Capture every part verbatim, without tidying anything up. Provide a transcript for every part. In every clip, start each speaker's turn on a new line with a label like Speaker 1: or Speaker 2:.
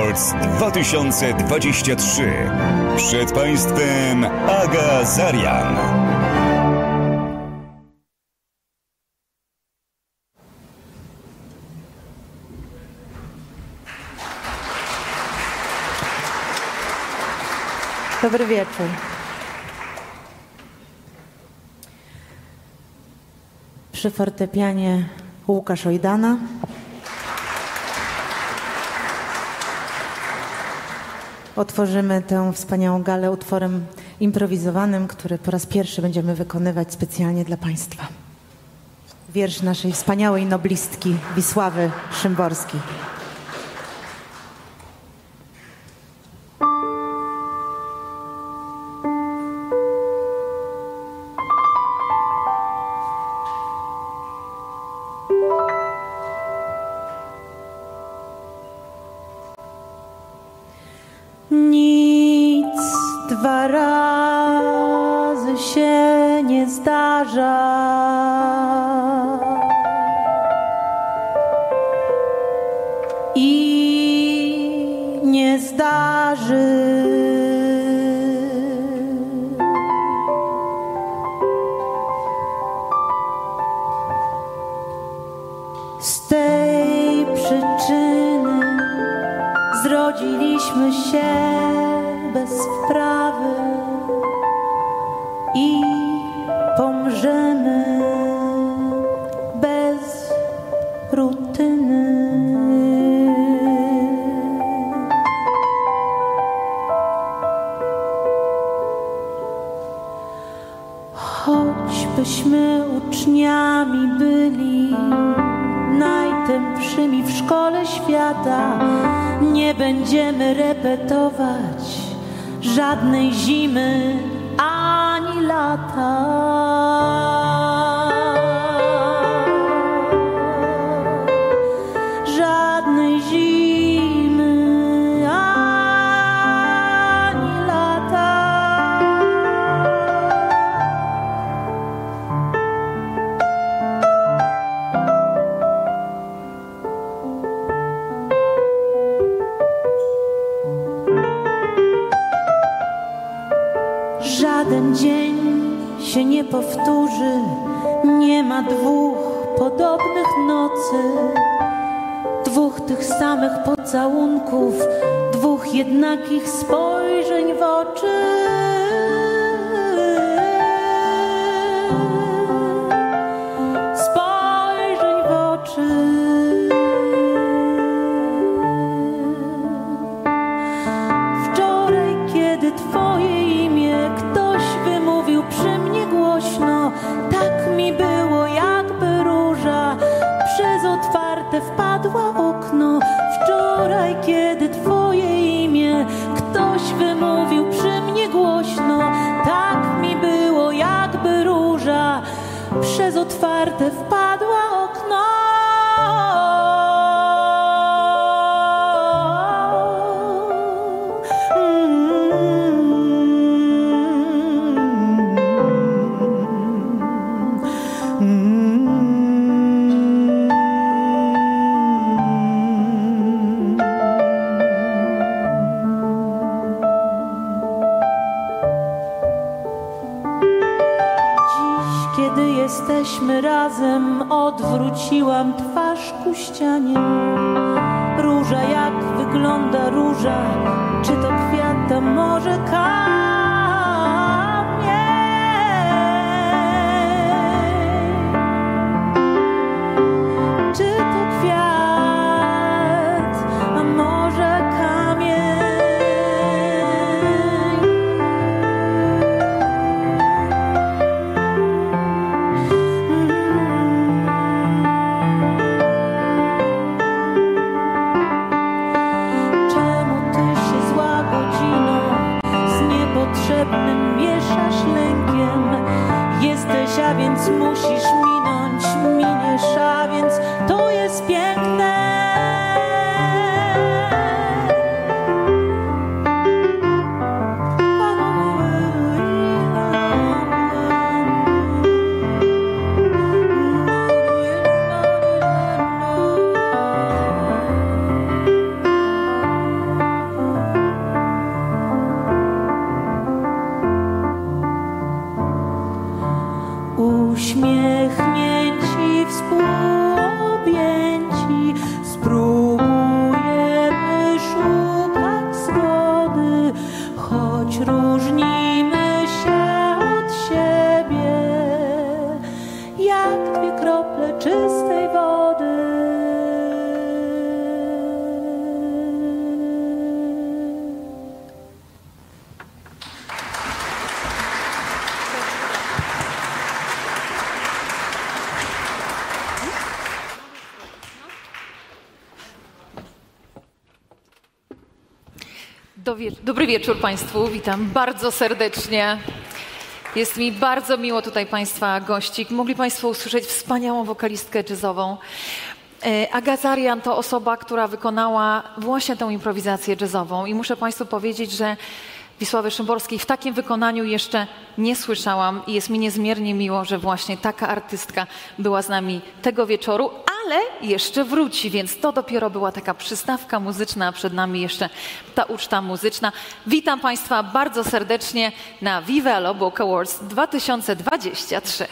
Speaker 1: Awards dwa tysiące dwadzieścia trzy. Przed Państwem Aga Zarian.
Speaker 2: Dobry wieczór. Przy fortepianie Łukasz Ojdana. Otworzymy tę wspaniałą galę utworem improwizowanym, który po raz pierwszy będziemy wykonywać specjalnie dla Państwa. Wiersz naszej wspaniałej noblistki Wisławy Szymborskiej. Nic dwa razy się nie zdarza. I nie zdarzy. Z tej przyczyny zrodziliśmy się bez wprawy i pomrzemy bez rutyny. Choćbyśmy uczniami byli najtępszymi w szkole świata, nie będziemy repetować żadnej zimy ani lata. Żadnej zimy ani lata. Żaden dzień się nie powtórzy, nie ma dwóch podobnych nocy, dwóch tych samych pocałunków, dwóch jednakich spojrzeń w oczy. Spojrzeń w oczy. Wczoraj, kiedy Twoje imię ktoś wymówił przy mnie głośno, tak mi było, jakby róża przez otwarte wpadła okno. Wczoraj, kiedy Twoje imię ktoś wymówił przy mnie głośno, tak mi było, jakby róża przez otwarte wpadła okno. Jesteśmy razem, odwróciłam twarz ku ścianie. Róża, jak wygląda róża? Czy to kwiat, a może kamień? Czy to kwiat, a może kamień? Mieszasz lękiem. Jesteś, a więc musisz minąć. Miniesz, a więc to jest piękne.
Speaker 3: choć różnimy się od siebie, jak dwie krople czystej wody.
Speaker 4: Dobry wieczór Państwu, witam bardzo serdecznie. Jest mi bardzo miło tutaj Państwa gościć. Mogli Państwo usłyszeć wspaniałą wokalistkę jazzową. Aga Zarian to osoba, która wykonała właśnie tę improwizację jazzową i muszę Państwu powiedzieć, że Wisławy Szymborskiej w takim wykonaniu jeszcze nie słyszałam i jest mi niezmiernie miło, że właśnie taka artystka była z nami tego wieczoru, ale jeszcze wróci, więc to dopiero była taka przystawka muzyczna, a przed nami jeszcze ta uczta muzyczna. Witam Państwa bardzo serdecznie na Viva Book Awards dwa tysiące dwadzieścia trzy.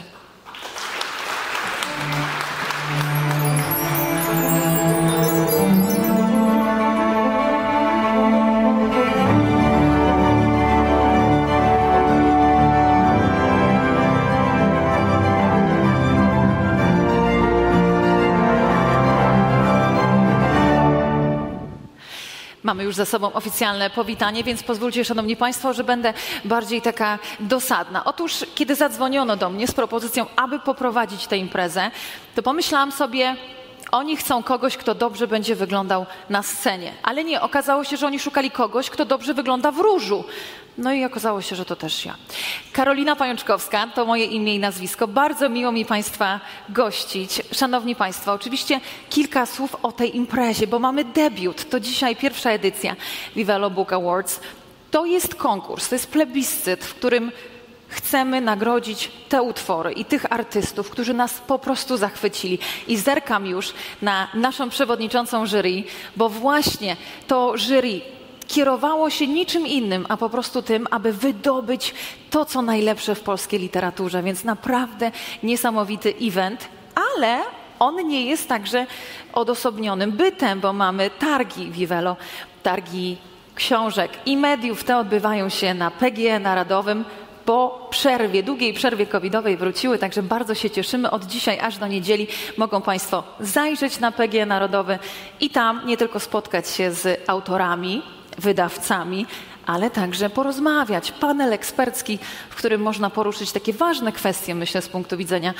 Speaker 4: Mamy już za sobą oficjalne powitanie, więc pozwólcie, Szanowni Państwo, że będę bardziej taka dosadna. Otóż, kiedy zadzwoniono do mnie z propozycją, aby poprowadzić tę imprezę, to pomyślałam sobie, oni chcą kogoś, kto dobrze będzie wyglądał na scenie. Ale nie, okazało się, że oni szukali kogoś, kto dobrze wygląda w różu. No i okazało się, że to też ja. Karolina Pajączkowska to moje imię i nazwisko. Bardzo miło mi Państwa gościć. Szanowni Państwo, oczywiście kilka słów o tej imprezie, bo mamy debiut. To dzisiaj pierwsza edycja Viva Book Awards. To jest konkurs, to jest plebiscyt, w którym chcemy nagrodzić te utwory i tych artystów, którzy nas po prostu zachwycili. I zerkam już na naszą przewodniczącą jury, bo właśnie to jury kierowało się niczym innym, a po prostu tym, aby wydobyć to, co najlepsze w polskiej literaturze. Więc naprawdę niesamowity event, ale on nie jest także odosobnionym bytem, bo mamy targi Vivelo, targi książek i mediów. Te odbywają się na P G E Narodowym. Po przerwie, długiej przerwie covidowej wróciły, także bardzo się cieszymy. Od dzisiaj aż do niedzieli mogą Państwo zajrzeć na P G E Narodowy i tam nie tylko spotkać się z autorami, wydawcami, ale także porozmawiać. Panel ekspercki, w którym można poruszyć takie ważne kwestie, myślę, z punktu widzenia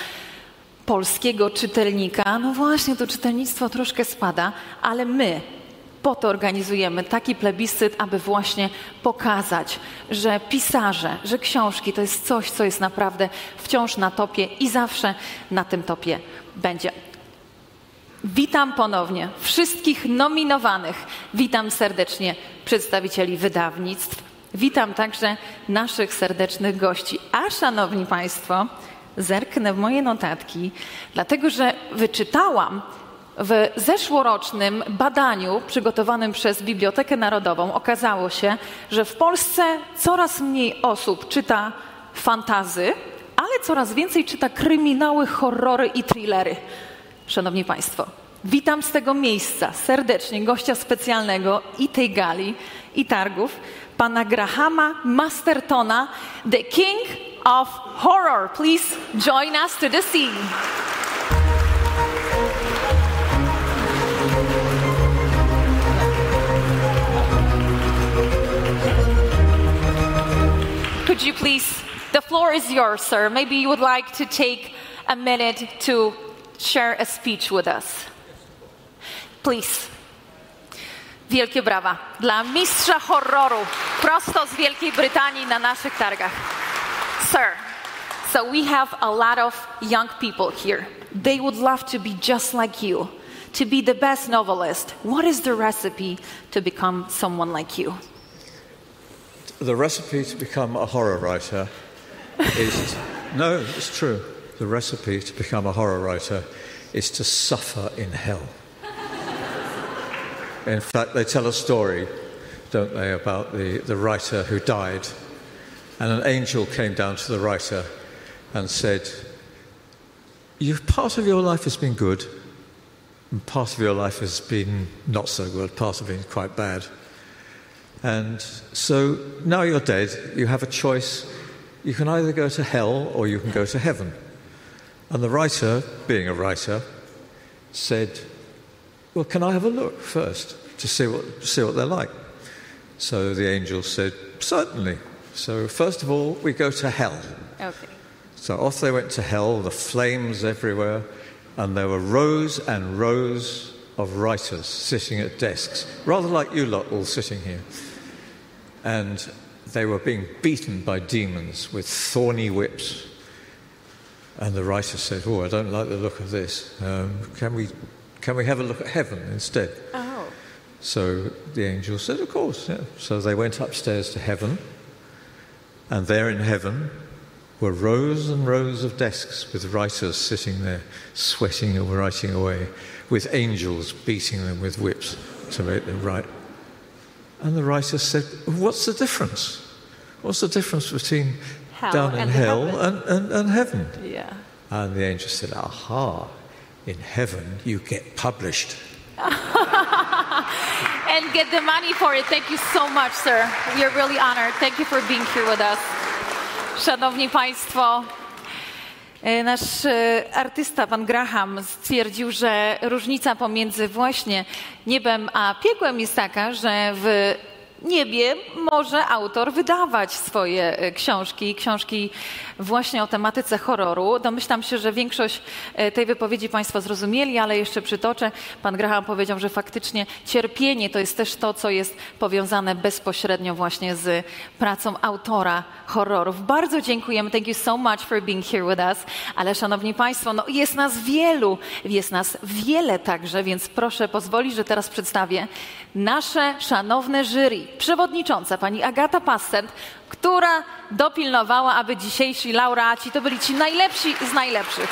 Speaker 4: polskiego czytelnika. No właśnie, to czytelnictwo troszkę spada, ale my po to organizujemy taki plebiscyt, aby właśnie pokazać, że pisarze, że książki to jest coś, co jest naprawdę wciąż na topie i zawsze na tym topie będzie. Witam ponownie wszystkich nominowanych. Witam serdecznie przedstawicieli wydawnictw. Witam także naszych serdecznych gości. A szanowni Państwo, zerknę w moje notatki, dlatego że wyczytałam w zeszłorocznym badaniu przygotowanym przez Bibliotekę Narodową, okazało się, że w Polsce coraz mniej osób czyta fantasy, ale coraz więcej czyta kryminały, horrory i thrillery. Szanowni Państwo, witam z tego miejsca serdecznie gościa specjalnego i tej gali, i targów, pana Grahama Mastertona, the King of Horror. Please join us to the scene. Could you please, the floor is yours, sir. Maybe you would like to take a minute to share a speech with us. Please. Wielkie brawa dla mistrza horroru prosto z Wielkiej Brytanii na naszych targach. Sir, so we have a lot of young people here. They would love to be just like you, to be the best novelist. What is the recipe to become someone like you?
Speaker 5: The recipe to become a horror writer is, no, it's true. The recipe to become a horror writer is to suffer in hell. In fact, they tell a story, don't they, about the, the writer who died, and an angel came down to the writer and said, "You, part of your life has been good, and part of your life has been not so good, part of it quite bad. And so now you're dead, you have a choice. You can either go to hell or you can go to heaven. And the writer, being a writer, said, well, can I have a look first to see what, see what they're like? So the angel said, certainly. So first of all, we go to hell.
Speaker 4: Okay.
Speaker 5: So off they went to hell, the flames everywhere, and there were rows and rows of writers sitting at desks, rather like you lot all sitting here. And they were being beaten by demons with thorny whips. And the writer said, oh, I don't like the look of this. Um, can we can we have a look at heaven instead?
Speaker 4: Oh.
Speaker 5: So the angel said, of course. Yeah. So they went upstairs to heaven. And there in heaven were rows and rows of desks with writers sitting there, sweating and writing away, with angels beating them with whips to make them write. And the writer said, what's the difference? What's the difference between
Speaker 4: hell
Speaker 5: down in
Speaker 4: and
Speaker 5: hell
Speaker 4: heaven.
Speaker 5: And, and, and heaven?
Speaker 4: Yeah.
Speaker 5: And the angel said, aha, in heaven you get published.
Speaker 4: And get the money for it. Thank you so much, sir. We are really honored. Thank you for being here with us. Szanowni Państwo, nasz artysta, pan Graham, stwierdził, że różnica pomiędzy właśnie niebem a piekłem jest taka, że w niebie może autor wydawać swoje książki, książki właśnie o tematyce horroru. Domyślam się, że większość tej wypowiedzi Państwo zrozumieli, ale jeszcze przytoczę. Pan Graham powiedział, że faktycznie cierpienie to jest też to, co jest powiązane bezpośrednio właśnie z pracą autora horrorów. Bardzo dziękujemy. Thank you so much for being here with us. Ale szanowni Państwo, no jest nas wielu, jest nas wiele także, więc proszę pozwolić, że teraz przedstawię nasze szanowne jury. Przewodnicząca pani Agata Passent, która dopilnowała, aby dzisiejsi laureaci to byli ci najlepsi z najlepszych.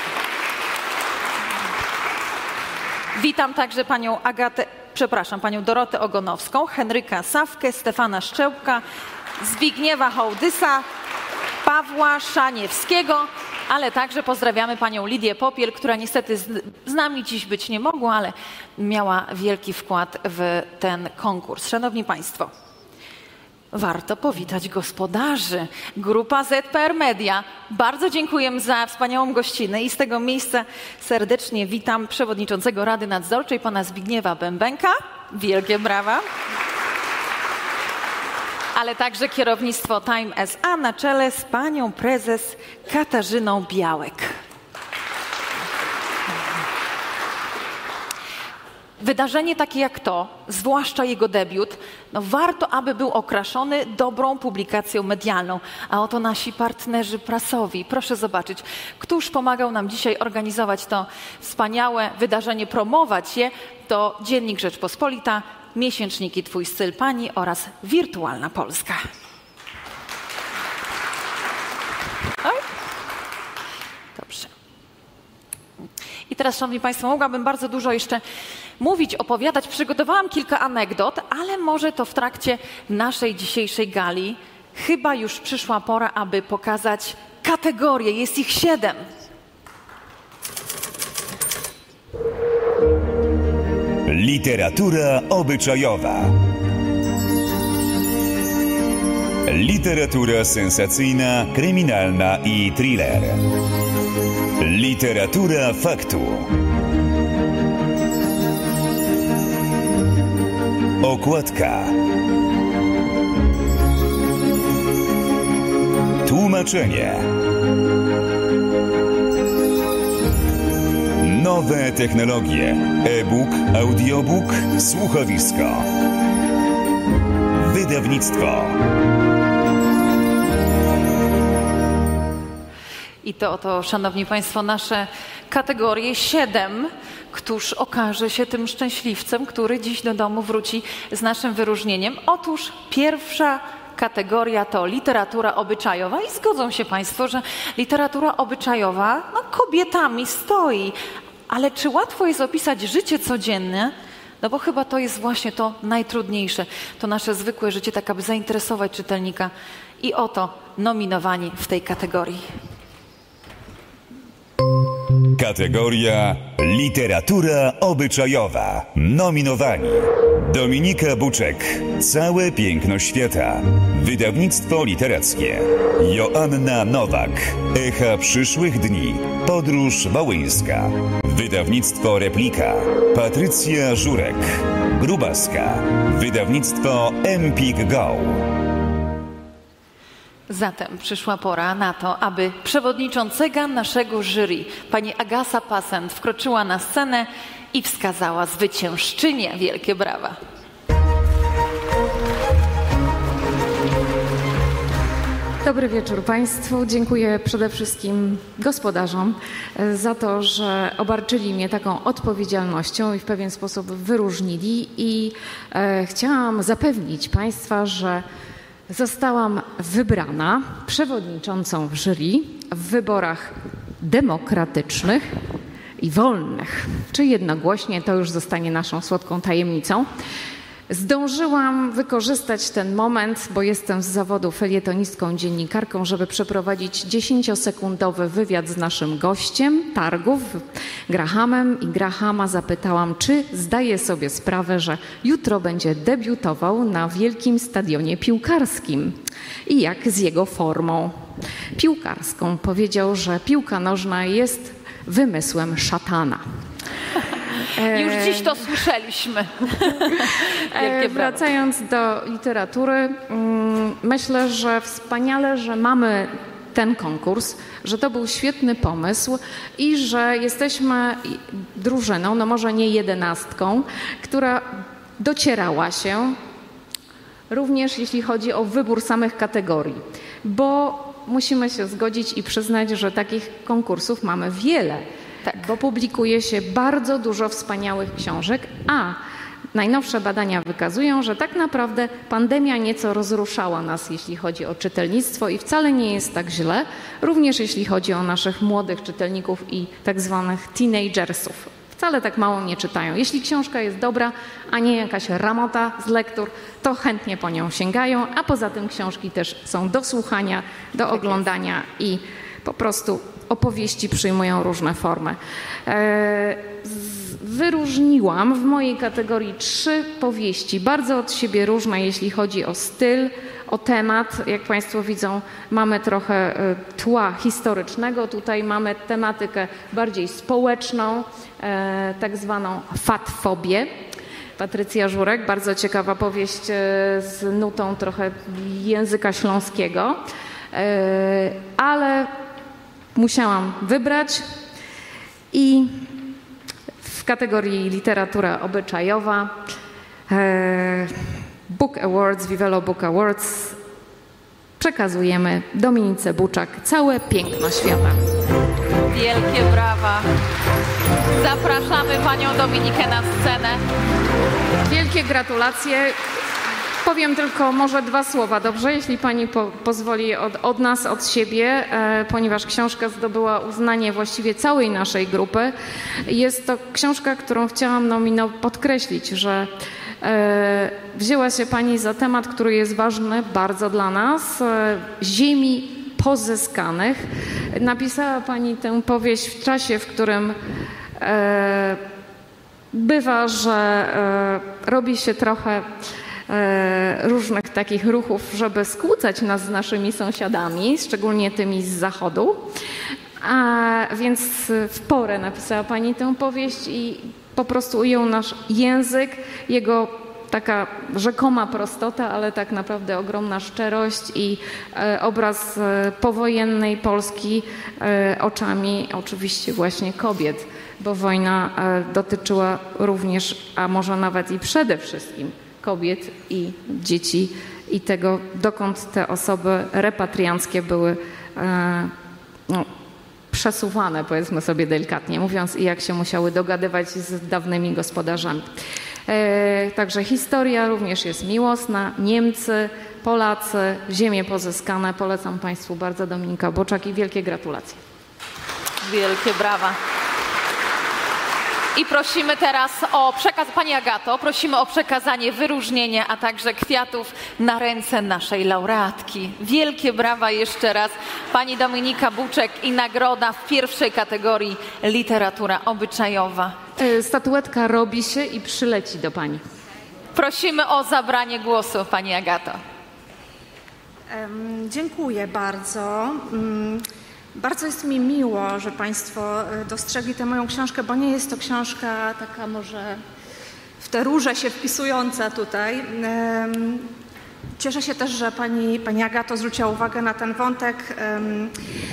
Speaker 4: Witam także panią Agatę, przepraszam, panią Dorotę Ogonowską, Henryka Sawkę, Stefana Szczełka, Zbigniewa Hołdysa, Pawła Szaniewskiego, ale także pozdrawiamy panią Lidię Popiel, która niestety z, z nami dziś być nie mogła, ale miała wielki wkład w ten konkurs. Szanowni Państwo, warto powitać gospodarzy. Grupa Z P R Media. Bardzo dziękuję za wspaniałą gościnę i z tego miejsca serdecznie witam przewodniczącego Rady Nadzorczej, pana Zbigniewa Bębenka. Wielkie brawa. Ale także kierownictwo Time S A na czele z panią prezes Katarzyną Białek. Wydarzenie takie jak to, zwłaszcza jego debiut, no warto, aby był okraszony dobrą publikacją medialną. A oto nasi partnerzy prasowi. Proszę zobaczyć, któż pomagał nam dzisiaj organizować to wspaniałe wydarzenie, promować je. To Dziennik Rzeczpospolita, miesięczniki Twój styl pani oraz Wirtualna Polska. Oj. Dobrze. I teraz, szanowni Państwo, mogłabym bardzo dużo jeszcze mówić, opowiadać. Przygotowałam kilka anegdot, ale może to w trakcie naszej dzisiejszej gali chyba już przyszła pora, aby pokazać kategorie. Jest ich siedem.
Speaker 1: Literatura obyczajowa. Literatura sensacyjna, kryminalna i thriller. Literatura faktu. Okładka. Tłumaczenie. Nowe technologie. E-book, audiobook, słuchowisko. Wydawnictwo.
Speaker 4: I to oto, szanowni Państwo, nasze kategorie siedem. Któż okaże się tym szczęśliwcem, który dziś do domu wróci z naszym wyróżnieniem? Otóż pierwsza kategoria to literatura obyczajowa i zgodzą się Państwo, że literatura obyczajowa no, kobietami stoi. Ale czy łatwo jest opisać życie codzienne? No bo chyba to jest właśnie to najtrudniejsze. To nasze zwykłe życie, tak aby zainteresować czytelnika. I oto nominowani w tej kategorii.
Speaker 1: Kategoria literatura obyczajowa. Nominowani Dominika Buczek. Całe piękno świata. Wydawnictwo literackie. Joanna Nowak. Echa przyszłych dni. Podróż wołyńska. Wydawnictwo Replika. Patrycja Żurek. Grubaska. Wydawnictwo Empik Go.
Speaker 4: Zatem przyszła pora na to, aby przewodniczącego naszego jury, pani Agasa Passent, wkroczyła na scenę i wskazała zwyciężczynię. Wielkie brawa.
Speaker 6: Dobry wieczór Państwu. Dziękuję przede wszystkim gospodarzom za to, że obarczyli mnie taką odpowiedzialnością i w pewien sposób wyróżnili. I e, chciałam zapewnić Państwa, że zostałam wybrana przewodniczącą w jury w wyborach demokratycznych i wolnych. Czy jednogłośnie, to już zostanie naszą słodką tajemnicą. Zdążyłam wykorzystać ten moment, bo jestem z zawodu felietonistką, dziennikarką, żeby przeprowadzić dziesięciosekundowy wywiad z naszym gościem targów, Grahamem, i Grahama zapytałam, czy zdaje sobie sprawę, że jutro będzie debiutował na wielkim stadionie piłkarskim i jak z jego formą piłkarską. Powiedział, że piłka nożna jest wymysłem szatana.
Speaker 4: Już dziś to słyszeliśmy.
Speaker 6: E, wracając do literatury, myślę, że wspaniale, że mamy ten konkurs, że to był świetny pomysł i że jesteśmy drużyną, no może nie jedenastką, która docierała się również jeśli chodzi o wybór samych kategorii, bo musimy się zgodzić i przyznać, że takich konkursów mamy wiele. Tak, bo publikuje się bardzo dużo wspaniałych książek, a najnowsze badania wykazują, że tak naprawdę pandemia nieco rozruszała nas, jeśli chodzi o czytelnictwo i wcale nie jest tak źle, również jeśli chodzi o naszych młodych czytelników i tak zwanych teenagersów. Wcale tak mało nie czytają. Jeśli książka jest dobra, a nie jakaś ramota z lektur, to chętnie po nią sięgają, a poza tym książki też są do słuchania, do oglądania i po prostu opowieści przyjmują różne formy. E, wyróżniłam w mojej kategorii trzy powieści, bardzo od siebie różne, jeśli chodzi o styl, o temat. Jak Państwo widzą, mamy trochę tła historycznego. Tutaj mamy tematykę bardziej społeczną, e, tak zwaną fatfobię. Patrycja Żurek, bardzo ciekawa powieść z nutą trochę języka śląskiego, e, ale musiałam wybrać i w kategorii literatura obyczajowa e, Book Awards, Vivelo Book Awards przekazujemy Dominice Buczek całe piękno świata.
Speaker 4: Wielkie brawa. Zapraszamy panią Dominikę na scenę.
Speaker 6: Wielkie gratulacje. Powiem tylko może dwa słowa, dobrze? Jeśli pani po, pozwoli od, od nas, od siebie, e, ponieważ książka zdobyła uznanie właściwie całej naszej grupy. Jest to książka, którą chciałam nomino podkreślić, że e, wzięła się pani za temat, który jest ważny bardzo dla nas, e, ziemi pozyskanych. Napisała pani tę powieść w czasie, w którym e, bywa, że e, robi się trochę różnych takich ruchów, żeby skłócać nas z naszymi sąsiadami, szczególnie tymi z zachodu. A więc w porę napisała pani tę powieść i po prostu ujął nasz język, jego taka rzekoma prostota, ale tak naprawdę ogromna szczerość i e, obraz e, powojennej Polski e, oczami oczywiście właśnie kobiet, bo wojna e, dotyczyła również, a może nawet i przede wszystkim kobiet i dzieci i tego, dokąd te osoby repatrianckie były e, no, przesuwane, powiedzmy sobie delikatnie mówiąc, i jak się musiały dogadywać z dawnymi gospodarzami. E, także historia również jest miłosna. Niemcy, Polacy, ziemie pozyskane. Polecam Państwu bardzo Dominika Buczek i wielkie gratulacje.
Speaker 4: Wielkie brawa. I prosimy teraz o przekaz, pani Agato, prosimy o przekazanie wyróżnienia, a także kwiatów na ręce naszej laureatki. Wielkie brawa jeszcze raz. Pani Dominika Buczek i nagroda w pierwszej kategorii literatura obyczajowa.
Speaker 6: Statuetka robi się i przyleci do pani.
Speaker 4: Prosimy o zabranie głosu, pani Agato.
Speaker 7: Um, dziękuję bardzo. Um, bardzo jest mi miło, że państwo dostrzegli tę moją książkę, bo nie jest to książka taka może w te róże się wpisująca tutaj. Um, Cieszę się też, że pani, pani Agato zwróciła uwagę na ten wątek um,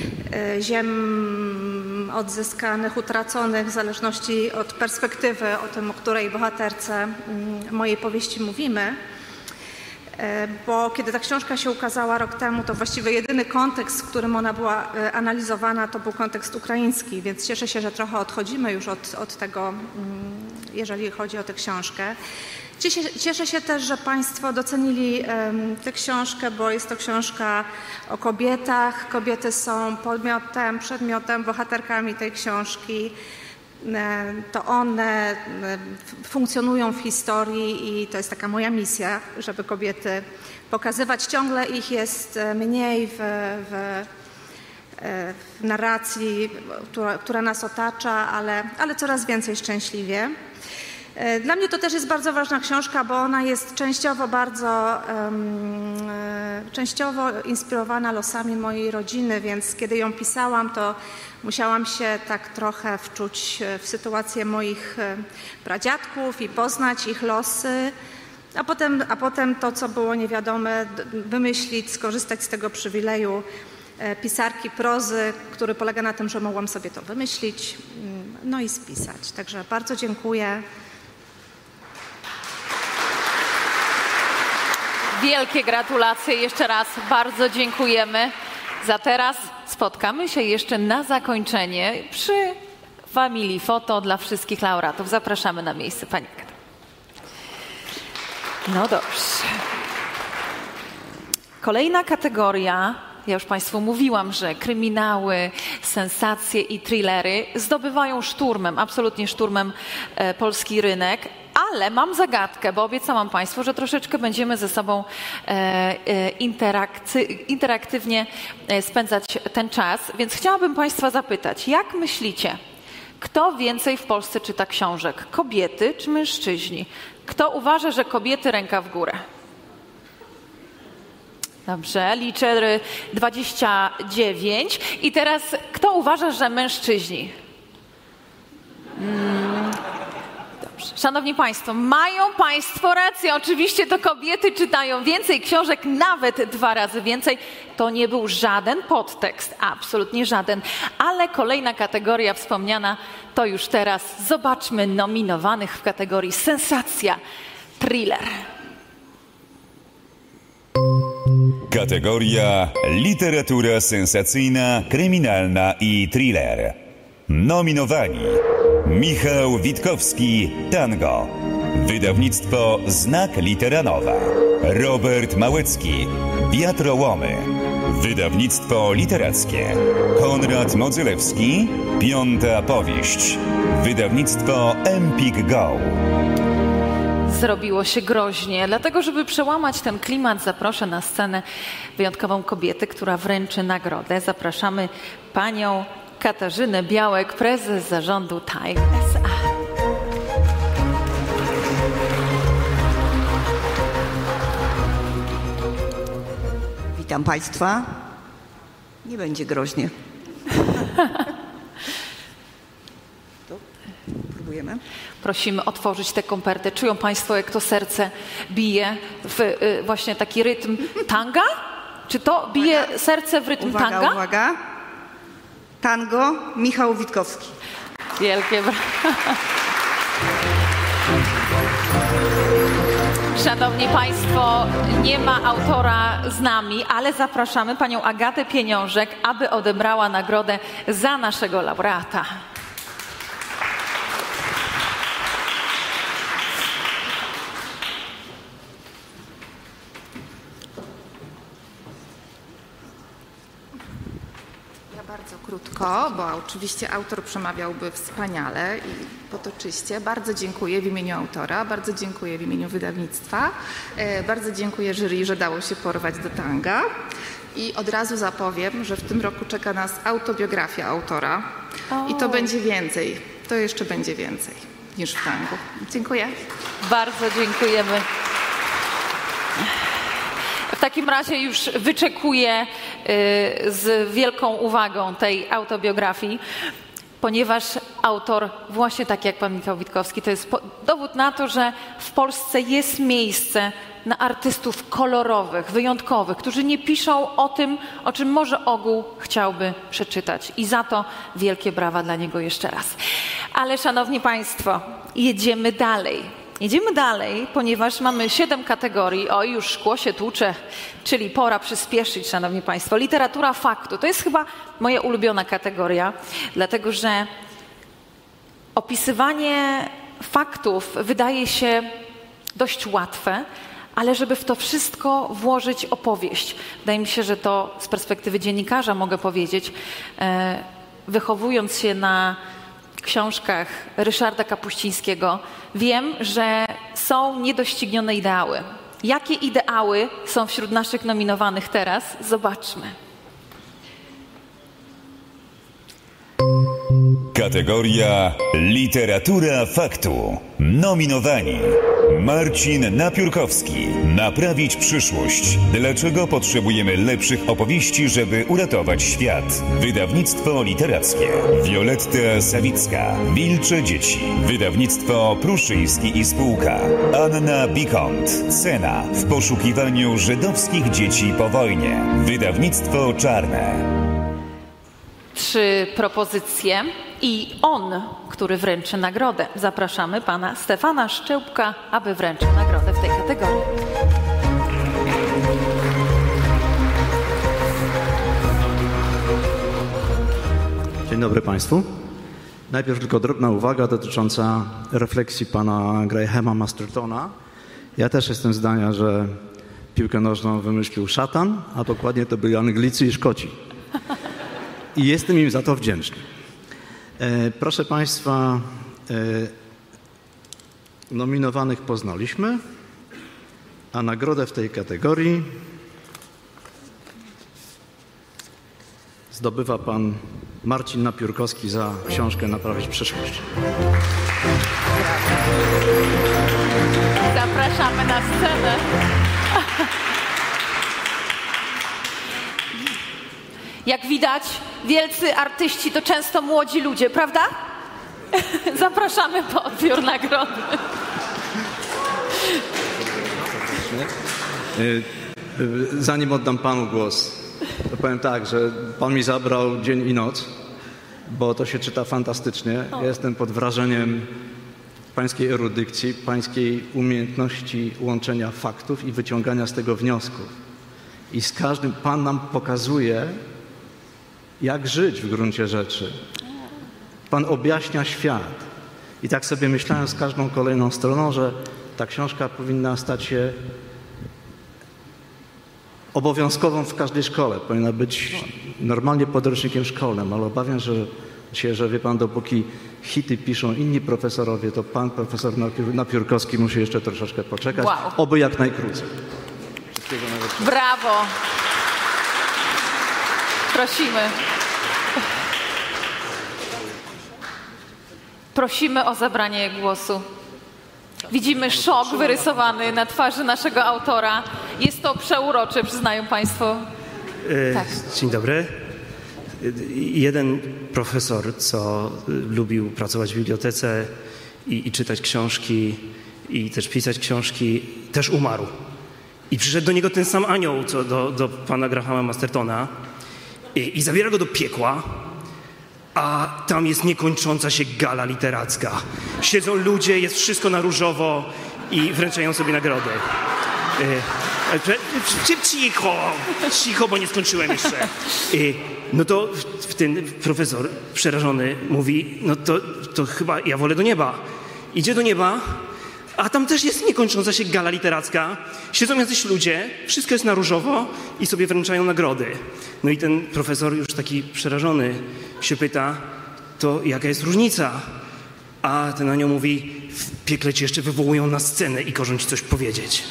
Speaker 7: ziem odzyskanych, utraconych, w zależności od perspektywy, o tym, o której bohaterce um, mojej powieści mówimy. Bo kiedy ta książka się ukazała rok temu, to właściwie jedyny kontekst, w którym ona była analizowana, to był kontekst ukraiński, więc cieszę się, że trochę odchodzimy już od, od tego, jeżeli chodzi o tę książkę. Cieszę, cieszę się też, że państwo docenili um, tę książkę, bo jest to książka o kobietach. Kobiety są podmiotem, przedmiotem, bohaterkami tej książki. To one funkcjonują w historii i to jest taka moja misja, żeby kobiety pokazywać. Ciągle ich jest mniej w, w, w narracji, która, która nas otacza, ale, ale coraz więcej szczęśliwie. Dla mnie to też jest bardzo ważna książka, bo ona jest częściowo bardzo um, częściowo inspirowana losami mojej rodziny, więc kiedy ją pisałam, to musiałam się tak trochę wczuć w sytuację moich pradziadków i poznać ich losy, a potem, a potem to, co było niewiadome, wymyślić, skorzystać z tego przywileju pisarki prozy, który polega na tym, że mogłam sobie to wymyślić, no i spisać. Także bardzo dziękuję.
Speaker 4: Wielkie gratulacje, jeszcze raz bardzo dziękujemy. Za teraz spotkamy się jeszcze na zakończenie przy Family Photo dla wszystkich laureatów. Zapraszamy na miejsce, pani Agato. No dobrze. Kolejna kategoria, ja już państwu mówiłam, że kryminały, sensacje i thrillery zdobywają szturmem, absolutnie szturmem e, polski rynek. Ale mam zagadkę, bo obiecałam państwu, że troszeczkę będziemy ze sobą e, e, interakcy, interaktywnie e, spędzać ten czas, więc chciałabym państwa zapytać, jak myślicie, kto więcej w Polsce czyta książek? Kobiety czy mężczyźni? Kto uważa, że kobiety, ręka w górę? Dobrze, liczę dwadzieścia dziewięć. I teraz kto uważa, że mężczyźni? Hmm. Szanowni Państwo, mają Państwo rację. Oczywiście to kobiety czytają więcej książek, nawet dwa razy więcej. To nie był żaden podtekst, absolutnie żaden. Ale kolejna kategoria wspomniana to już teraz. Zobaczmy nominowanych w kategorii sensacja, thriller.
Speaker 1: Kategoria literatura sensacyjna, kryminalna i thriller. Nominowani: Michał Witkowski, Tango. Wydawnictwo Znak Litera Nowa. Robert Małecki, Wiatrołomy. Wydawnictwo literackie Konrad Modzelewski, Piąta Powieść. Wydawnictwo Empik Go.
Speaker 4: Zrobiło się groźnie, dlatego żeby przełamać ten klimat, zaproszę na scenę wyjątkową kobietę, która wręczy nagrodę. Zapraszamy panią Katarzynę Białek, prezes zarządu Time S A.
Speaker 8: Witam Państwa. Nie będzie groźnie. To próbujemy.
Speaker 4: Prosimy otworzyć tę kopertę. Czują Państwo, jak to serce bije w y, właśnie taki rytm tanga? Czy to bije uwaga. serce w rytm
Speaker 8: uwaga,
Speaker 4: tanga?
Speaker 8: Uwaga, Tango, Michał Witkowski.
Speaker 4: Wielkie brawa. Szanowni Państwo, nie ma autora z nami, ale zapraszamy panią Agatę Pieniążek, aby odebrała nagrodę za naszego laureata.
Speaker 9: Bardzo krótko, bo oczywiście autor przemawiałby wspaniale i potoczyście. Bardzo dziękuję w imieniu autora, bardzo dziękuję w imieniu wydawnictwa, e, bardzo dziękuję jury, że dało się porwać do tanga i od razu zapowiem, że w tym roku czeka nas autobiografia autora o. i to będzie więcej, to jeszcze będzie więcej. niż w tangu. Dziękuję.
Speaker 4: Bardzo dziękujemy. W takim razie już wyczekuję z wielką uwagą tej autobiografii, ponieważ autor, właśnie tak jak pan Michał Witkowski, to jest dowód na to, że w Polsce jest miejsce na artystów kolorowych, wyjątkowych, którzy nie piszą o tym, o czym może ogół chciałby przeczytać. I za to wielkie brawa dla niego jeszcze raz. Ale szanowni państwo, jedziemy dalej. Jedziemy dalej, ponieważ mamy siedem kategorii. O, już szkło się tłucze, czyli pora przyspieszyć, szanowni państwo. Literatura faktu. To jest chyba moja ulubiona kategoria, dlatego że opisywanie faktów wydaje się dość łatwe, ale żeby w to wszystko włożyć opowieść. Wydaje mi się, że to z perspektywy dziennikarza mogę powiedzieć, e, wychowując się na książkach Ryszarda Kapuścińskiego, wiem, że są niedoścignione ideały. Jakie ideały są wśród naszych nominowanych teraz? Zobaczmy.
Speaker 1: Kategoria Literatura faktu. Nominowani: Marcin Napiórkowski. Naprawić przyszłość. Dlaczego potrzebujemy lepszych opowieści, żeby uratować świat? Wydawnictwo literackie. Wioletta Sawicka. Wilcze dzieci. Wydawnictwo Pruszyński i spółka. Anna Bikont. Cena. W poszukiwaniu żydowskich dzieci po wojnie. Wydawnictwo Czarne.
Speaker 4: Trzy propozycje i on, który wręczy nagrodę. Zapraszamy pana Stefana Szczełbka, aby wręczył nagrodę w tej kategorii.
Speaker 10: Dzień dobry państwu. Najpierw tylko drobna uwaga dotycząca refleksji pana Grahama Mastertona. Ja też jestem zdania, że piłkę nożną wymyślił szatan, a dokładnie to byli Anglicy i Szkoci. I jestem im za to wdzięczny. E, proszę państwa, e, nominowanych poznaliśmy, a nagrodę w tej kategorii zdobywa pan Marcin Napiórkowski za książkę Naprawić przyszłość.
Speaker 4: Zapraszamy na scenę. Jak widać, wielcy artyści to często młodzi ludzie, prawda? Zapraszamy po odbiór nagrody.
Speaker 10: Zanim oddam panu głos, to powiem tak, że pan mi zabrał dzień i noc, bo to się czyta fantastycznie. Ja jestem pod wrażeniem pańskiej erudykcji, pańskiej umiejętności łączenia faktów i wyciągania z tego wniosków. I z każdym pan nam pokazuje, jak żyć w gruncie rzeczy. Pan objaśnia świat. I tak sobie myślałem z każdą kolejną stroną, że ta książka powinna stać się obowiązkową w każdej szkole. Powinna być normalnie podręcznikiem szkolnym, ale obawiam że, się, że wie pan, dopóki hity piszą inni profesorowie, to pan profesor Napiórkowski musi jeszcze troszeczkę poczekać.
Speaker 4: Wow.
Speaker 10: Oby jak najkrócej. Wszystkiego najlepszego.
Speaker 4: Brawo! Prosimy. Prosimy o zabranie głosu. Widzimy szok wyrysowany na twarzy naszego autora. Jest to przeurocze, przyznają państwo.
Speaker 11: E,
Speaker 4: tak.
Speaker 11: Dzień dobry. Jeden profesor, co lubił pracować w bibliotece i, i czytać książki i też pisać książki, też umarł. I przyszedł do niego ten sam anioł, co do, do pana Grahama Mastertona i, i zabiera go do piekła, a tam jest niekończąca się gala literacka. Siedzą ludzie, jest wszystko na różowo i wręczają sobie nagrody. Cicho, cicho, bo nie skończyłem jeszcze. No to ten profesor przerażony mówi, no to, to chyba ja wolę do nieba. Idzie do nieba, a tam też jest niekończąca się gala literacka. Siedzą jacyś ludzie, wszystko jest na różowo i sobie wręczają nagrody. No i ten profesor już taki przerażony się pyta, to jaka jest różnica? A ten anioł mówi, w piekle cię jeszcze wywołują na scenę i każą ci coś powiedzieć.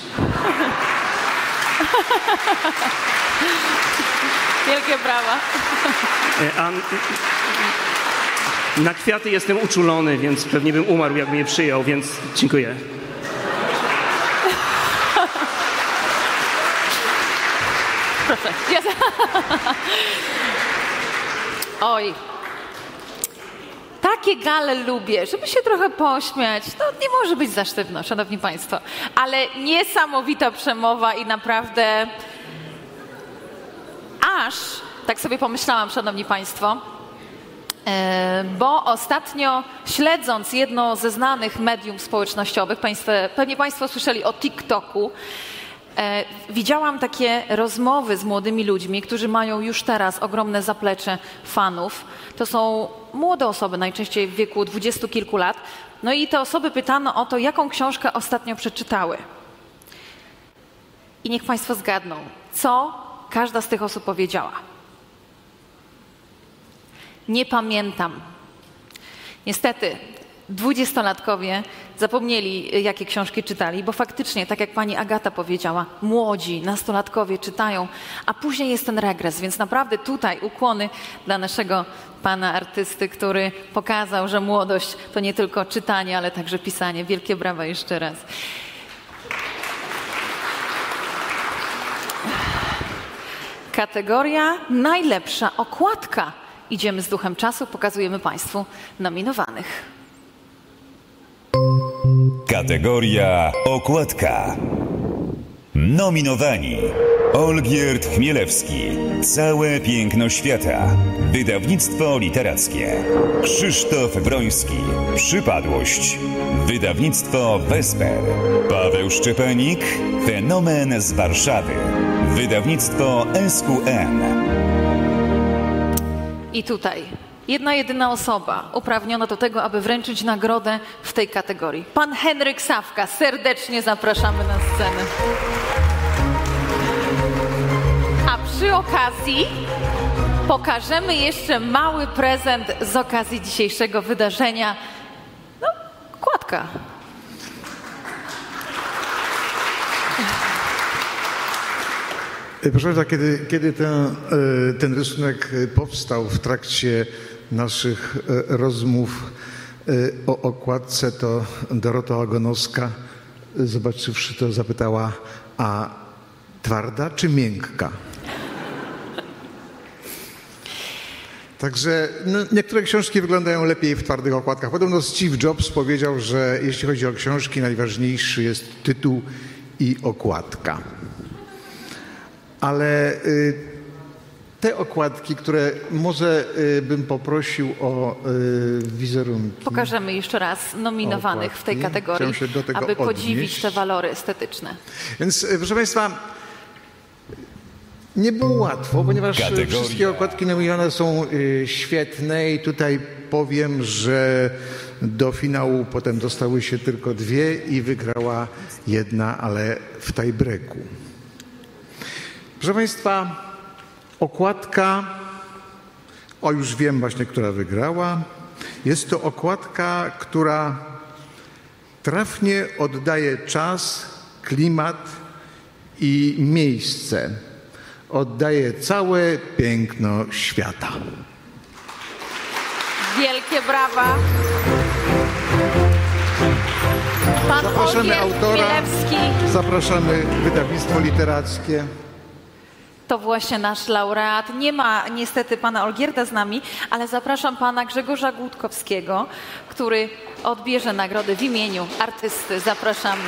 Speaker 4: Wielkie brawa.
Speaker 11: A, Na kwiaty jestem uczulony, więc pewnie bym umarł, jakby mnie przyjął, więc dziękuję.
Speaker 4: Proszę. Yes. Oj. Takie gale lubię, żeby się trochę pośmiać. No nie może być za sztywno, szanowni państwo. Ale niesamowita przemowa i naprawdę aż, tak sobie pomyślałam, szanowni państwo, bo ostatnio śledząc jedno ze znanych mediów społecznościowych, państwo, pewnie państwo słyszeli o TikToku, E, widziałam takie rozmowy z młodymi ludźmi, którzy mają już teraz ogromne zaplecze fanów. To są młode osoby, najczęściej w wieku dwudziestu kilku lat. No i te osoby pytano o to, jaką książkę ostatnio przeczytały. I niech państwo zgadną, co każda z tych osób powiedziała. Nie pamiętam. Niestety, dwudziestolatkowie zapomnieli, jakie książki czytali, bo faktycznie, tak jak pani Agata powiedziała, młodzi, nastolatkowie czytają, a później jest ten regres, więc naprawdę tutaj ukłony dla naszego pana artysty, który pokazał, że młodość to nie tylko czytanie, ale także pisanie. Wielkie brawa jeszcze raz. Kategoria najlepsza okładka. Idziemy z duchem czasu, pokazujemy państwu nominowanych.
Speaker 1: Kategoria okładka. Nominowani: Olgierd Chmielewski, Całe piękno świata. Wydawnictwo literackie. Krzysztof Wroński, Przypadłość. Wydawnictwo Wesper. Paweł Szczepanik, Fenomen z Warszawy. Wydawnictwo S Q M.
Speaker 4: I tutaj jedna jedyna osoba uprawniona do tego, aby wręczyć nagrodę w tej kategorii. Pan Henryk Sawka. Serdecznie zapraszamy na scenę. A przy okazji pokażemy jeszcze mały prezent z okazji dzisiejszego wydarzenia. No, okładka.
Speaker 12: Proszę Państwa, kiedy, kiedy ten, ten rysunek powstał w trakcie naszych rozmów o okładce, to Dorota Ogonowska, zobaczywszy to, zapytała: a twarda czy miękka? Także no, niektóre książki wyglądają lepiej w twardych okładkach. Podobno Steve Jobs powiedział, że jeśli chodzi o książki, najważniejszy jest tytuł i okładka. Ale y, te okładki, które może y, bym poprosił o y, wizerunki.
Speaker 4: Pokażemy jeszcze raz nominowanych okładki w tej kategorii, aby podziwić odnieść. te walory estetyczne.
Speaker 12: Więc y, proszę Państwa, nie było łatwo, ponieważ Kategoria. wszystkie okładki nominowane są y, świetne i tutaj powiem, że do finału potem dostały się tylko dwie i wygrała jedna, ale w tiebreaku. Proszę Państwa, okładka, o już wiem właśnie, która wygrała. Jest to okładka, która trafnie oddaje czas, klimat i miejsce. Oddaje całe piękno świata.
Speaker 4: Wielkie brawa. Pan
Speaker 12: Zapraszamy
Speaker 4: Olgierd
Speaker 12: autora,
Speaker 4: Chmielewski.
Speaker 12: Zapraszamy wydawnictwo literackie.
Speaker 4: To właśnie nasz laureat. Nie ma niestety pana Olgierda z nami, ale zapraszam pana Grzegorza Głódkowskiego, który odbierze nagrodę w imieniu artysty. Zapraszamy.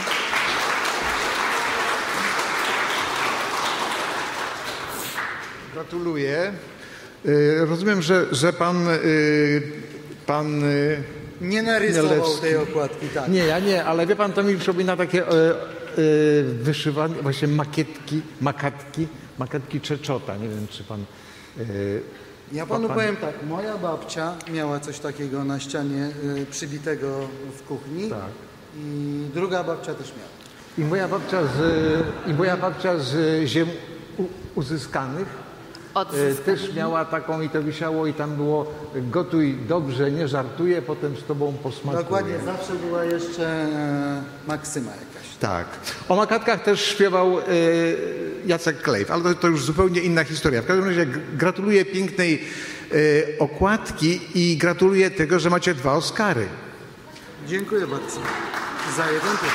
Speaker 12: Gratuluję. Rozumiem, że, że pan, pan
Speaker 13: nie narysował tej okładki, tak.
Speaker 12: Nie, ja nie, ale wie pan, to mi przypomina takie wyszywane, właśnie makietki, makatki, makatki Czeczota. Nie wiem, czy pan...
Speaker 13: Ja panu
Speaker 12: pan...
Speaker 13: powiem tak, moja babcia miała coś takiego na ścianie przybitego w kuchni, tak. I druga babcia też miała.
Speaker 12: I moja babcia z, i moja babcia z ziem uzyskanych też miała taką i to wisiało i tam było: gotuj dobrze, nie żartuję, potem z tobą posmakuję.
Speaker 13: Dokładnie, zawsze była jeszcze e, maksyma jakaś.
Speaker 12: Tak. O makatkach też śpiewał e, Jacek Klejf, ale to, to już zupełnie inna historia. W każdym razie gratuluję pięknej y, okładki i gratuluję tego, że macie dwa Oscary.
Speaker 13: Dziękuję bardzo za jeden tytuł.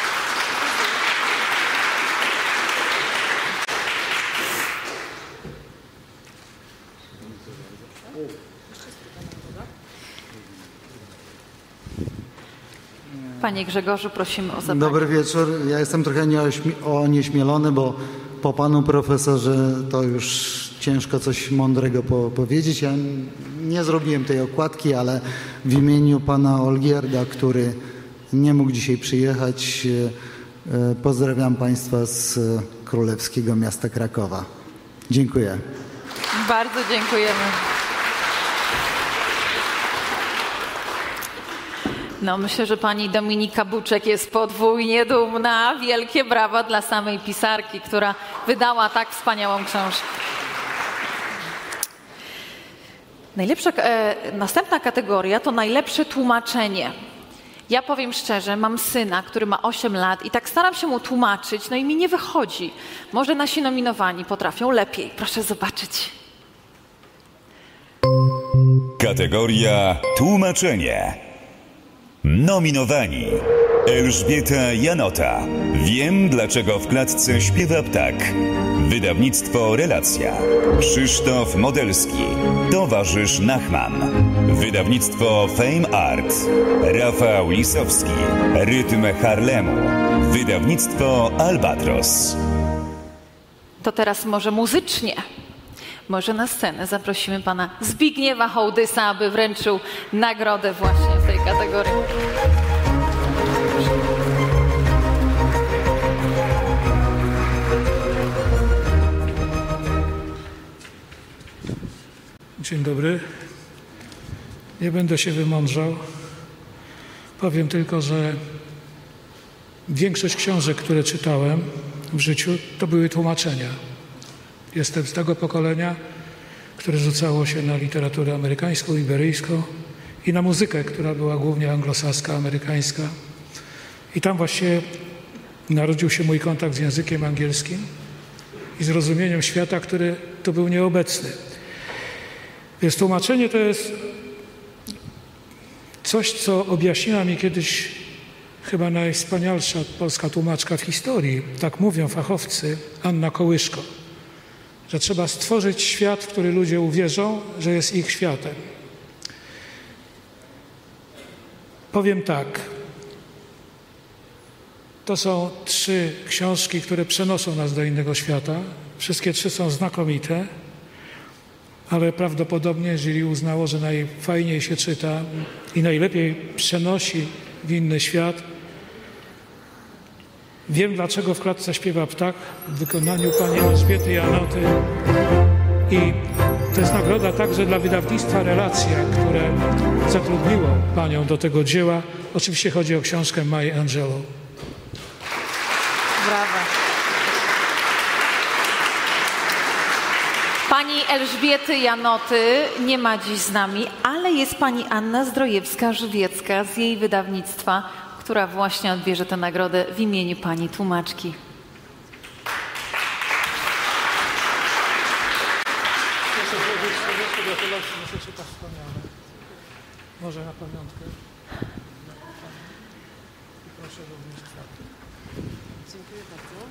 Speaker 4: Panie Grzegorzu, prosimy o zabranie.
Speaker 13: Dobry wieczór. Ja jestem trochę onieśmielony, bo po panu profesorze to już ciężko coś mądrego po powiedzieć. Ja nie zrobiłem tej okładki, ale w imieniu pana Olgierda, który nie mógł dzisiaj przyjechać, pozdrawiam państwa z królewskiego miasta Krakowa. Dziękuję.
Speaker 4: Bardzo dziękujemy. No, myślę, że pani Dominika Buczek jest podwójnie dumna. Wielkie brawa dla samej pisarki, która wydała tak wspaniałą książkę. Najlepsza, e, następna kategoria to najlepsze tłumaczenie. Ja powiem szczerze, mam syna, który ma osiem lat i tak staram się mu tłumaczyć, no i mi nie wychodzi. Może nasi nominowani potrafią lepiej. Proszę zobaczyć.
Speaker 1: Kategoria tłumaczenie. Nominowani: Elżbieta Janota. Wiem, dlaczego w klatce śpiewa ptak. Wydawnictwo Relacja. Krzysztof Modelski. Towarzysz Nachman. Wydawnictwo Fame Art. Rafał Lisowski. Rytm Harlemu. Wydawnictwo Albatros.
Speaker 4: To teraz może muzycznie. Może na scenę zaprosimy pana Zbigniewa Hołdysa, aby wręczył nagrodę właśnie w tej kategorii.
Speaker 14: Dzień dobry. Nie będę się wymądrzał. Powiem tylko, że większość książek, które czytałem w życiu, to były tłumaczenia. Jestem z tego pokolenia, które rzucało się na literaturę amerykańską, iberyjską i na muzykę, która była głównie anglosaska, amerykańska. I tam właśnie narodził się mój kontakt z językiem angielskim i zrozumieniem świata, który tu był nieobecny. Więc tłumaczenie to jest coś, co objaśniła mi kiedyś chyba najwspanialsza polska tłumaczka w historii, tak mówią fachowcy, Anna Kołyszko, że trzeba stworzyć świat, w który ludzie uwierzą, że jest ich światem. Powiem tak, to są trzy książki, które przenoszą nas do innego świata. Wszystkie trzy są znakomite, ale prawdopodobnie jury uznało, że najfajniej się czyta i najlepiej przenosi w inny świat. Wiem, dlaczego w klatce śpiewa ptak w wykonaniu pani Elżbiety Janoty. I to jest nagroda także dla wydawnictwa Relacja, które zatrudniło panią do tego dzieła. Oczywiście chodzi o książkę Maya Angelou.
Speaker 4: Brawo. Pani Elżbiety Janoty nie ma dziś z nami, ale jest pani Anna Zdrojewska-Żywiecka z jej wydawnictwa, która właśnie odbierze tę nagrodę w imieniu pani tłumaczki.
Speaker 14: Proszę powiedzieć, że gratulacje, że się czyta wspaniale. Może na pamiątkę. I proszę również kwiaty.
Speaker 15: Dziękuję bardzo.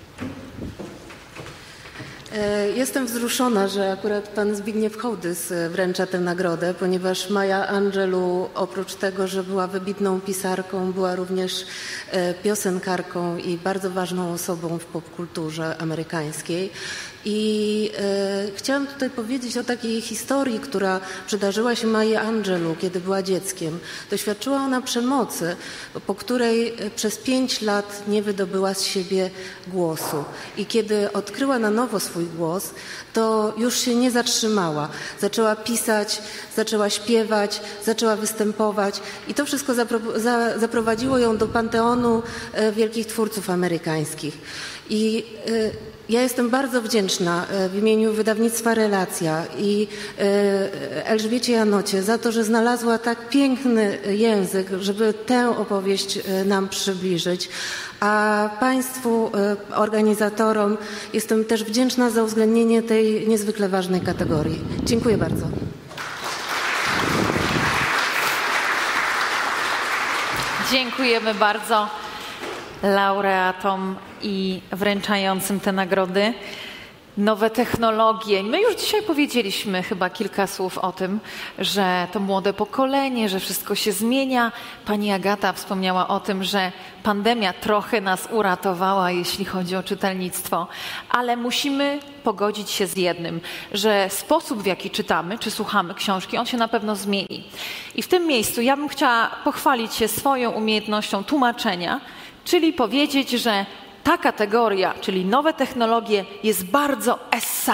Speaker 15: Jestem wzruszona, że akurat pan Zbigniew Hołdys wręcza tę nagrodę, ponieważ Maya Angelou oprócz tego, że była wybitną pisarką, była również piosenkarką i bardzo ważną osobą w popkulturze amerykańskiej. I e, chciałam tutaj powiedzieć o takiej historii, która przydarzyła się Mai Angelou, kiedy była dzieckiem. Doświadczyła ona przemocy, po której przez pięć lat nie wydobyła z siebie głosu. I kiedy odkryła na nowo swój głos, to już się nie zatrzymała. Zaczęła pisać, zaczęła śpiewać, zaczęła występować i to wszystko zapro- za- zaprowadziło ją do panteonu e, wielkich twórców amerykańskich. I ja jestem bardzo wdzięczna w imieniu wydawnictwa Relacja i Elżbiecie Janocie za to, że znalazła tak piękny język, żeby tę opowieść nam przybliżyć. A Państwu, organizatorom, jestem też wdzięczna za uwzględnienie tej niezwykle ważnej kategorii. Dziękuję bardzo.
Speaker 4: Dziękujemy bardzo laureatom i wręczającym te nagrody. Nowe technologie. My już dzisiaj powiedzieliśmy chyba kilka słów o tym, że to młode pokolenie, że wszystko się zmienia. Pani Agata wspomniała o tym, że pandemia trochę nas uratowała, jeśli chodzi o czytelnictwo, ale musimy pogodzić się z jednym, że sposób, w jaki czytamy czy słuchamy książki, on się na pewno zmieni. I w tym miejscu ja bym chciała pochwalić się swoją umiejętnością tłumaczenia, czyli powiedzieć, że ta kategoria, czyli nowe technologie, jest bardzo essa.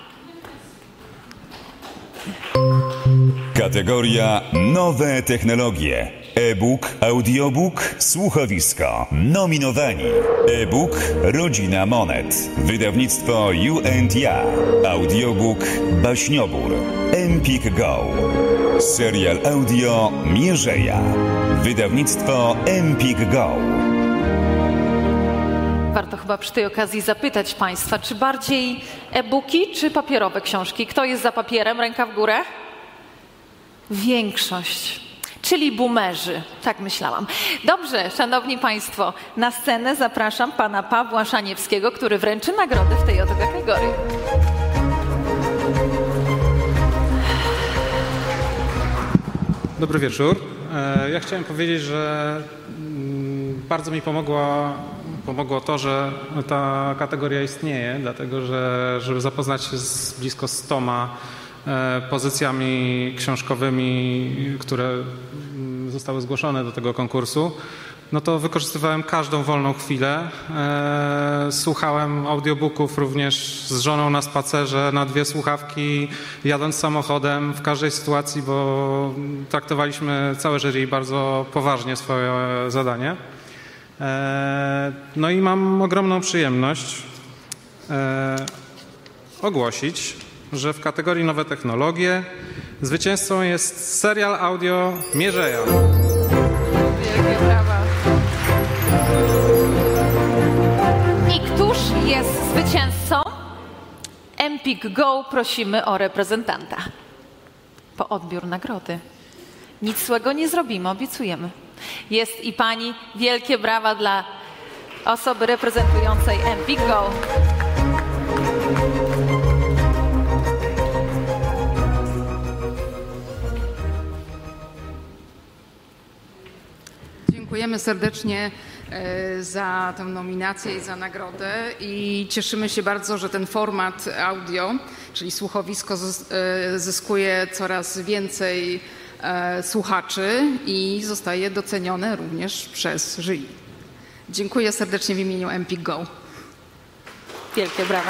Speaker 1: Kategoria nowe technologie. E-book, audiobook, słuchowisko. Nominowani. E-book Rodzina Monet. Wydawnictwo U and Ja. Audiobook Baśniobór. Empik Go. Serial audio Mierzeja. Wydawnictwo Empik Go.
Speaker 4: Warto chyba przy tej okazji zapytać Państwa, czy bardziej e-booki, czy papierowe książki? Kto jest za papierem? Ręka w górę? Większość, czyli boomerzy. Tak myślałam. Dobrze, Szanowni Państwo, na scenę zapraszam Pana Pawła Szaniewskiego, który wręczy nagrody w tej oto kategorii.
Speaker 16: Dobry wieczór. Ja chciałem powiedzieć, że bardzo mi pomogła, pomogło to, że ta kategoria istnieje, dlatego że żeby zapoznać się z blisko stoma pozycjami książkowymi, które zostały zgłoszone do tego konkursu, no to wykorzystywałem każdą wolną chwilę. Słuchałem audiobooków również z żoną na spacerze, na dwie słuchawki, jadąc samochodem, w każdej sytuacji, bo traktowaliśmy całe jury bardzo poważnie swoje zadanie. No i mam ogromną przyjemność ogłosić, że w kategorii nowe technologie zwycięzcą jest serial audio Mierzeja.
Speaker 4: Wielkie brawa. I któż jest zwycięzcą? Empik Go, prosimy o reprezentanta. Po odbiór nagrody. Nic złego nie zrobimy, obiecujemy. Jest i pani. Wielkie brawa dla osoby reprezentującej Empik Go.
Speaker 17: Dziękujemy serdecznie za tę nominację i za nagrodę i cieszymy się bardzo, że ten format audio, czyli słuchowisko, zyskuje coraz więcej słuchaczy i zostaje docenione również przez jury. Dziękuję serdecznie w imieniu Empik Go.
Speaker 4: Wielkie brawa.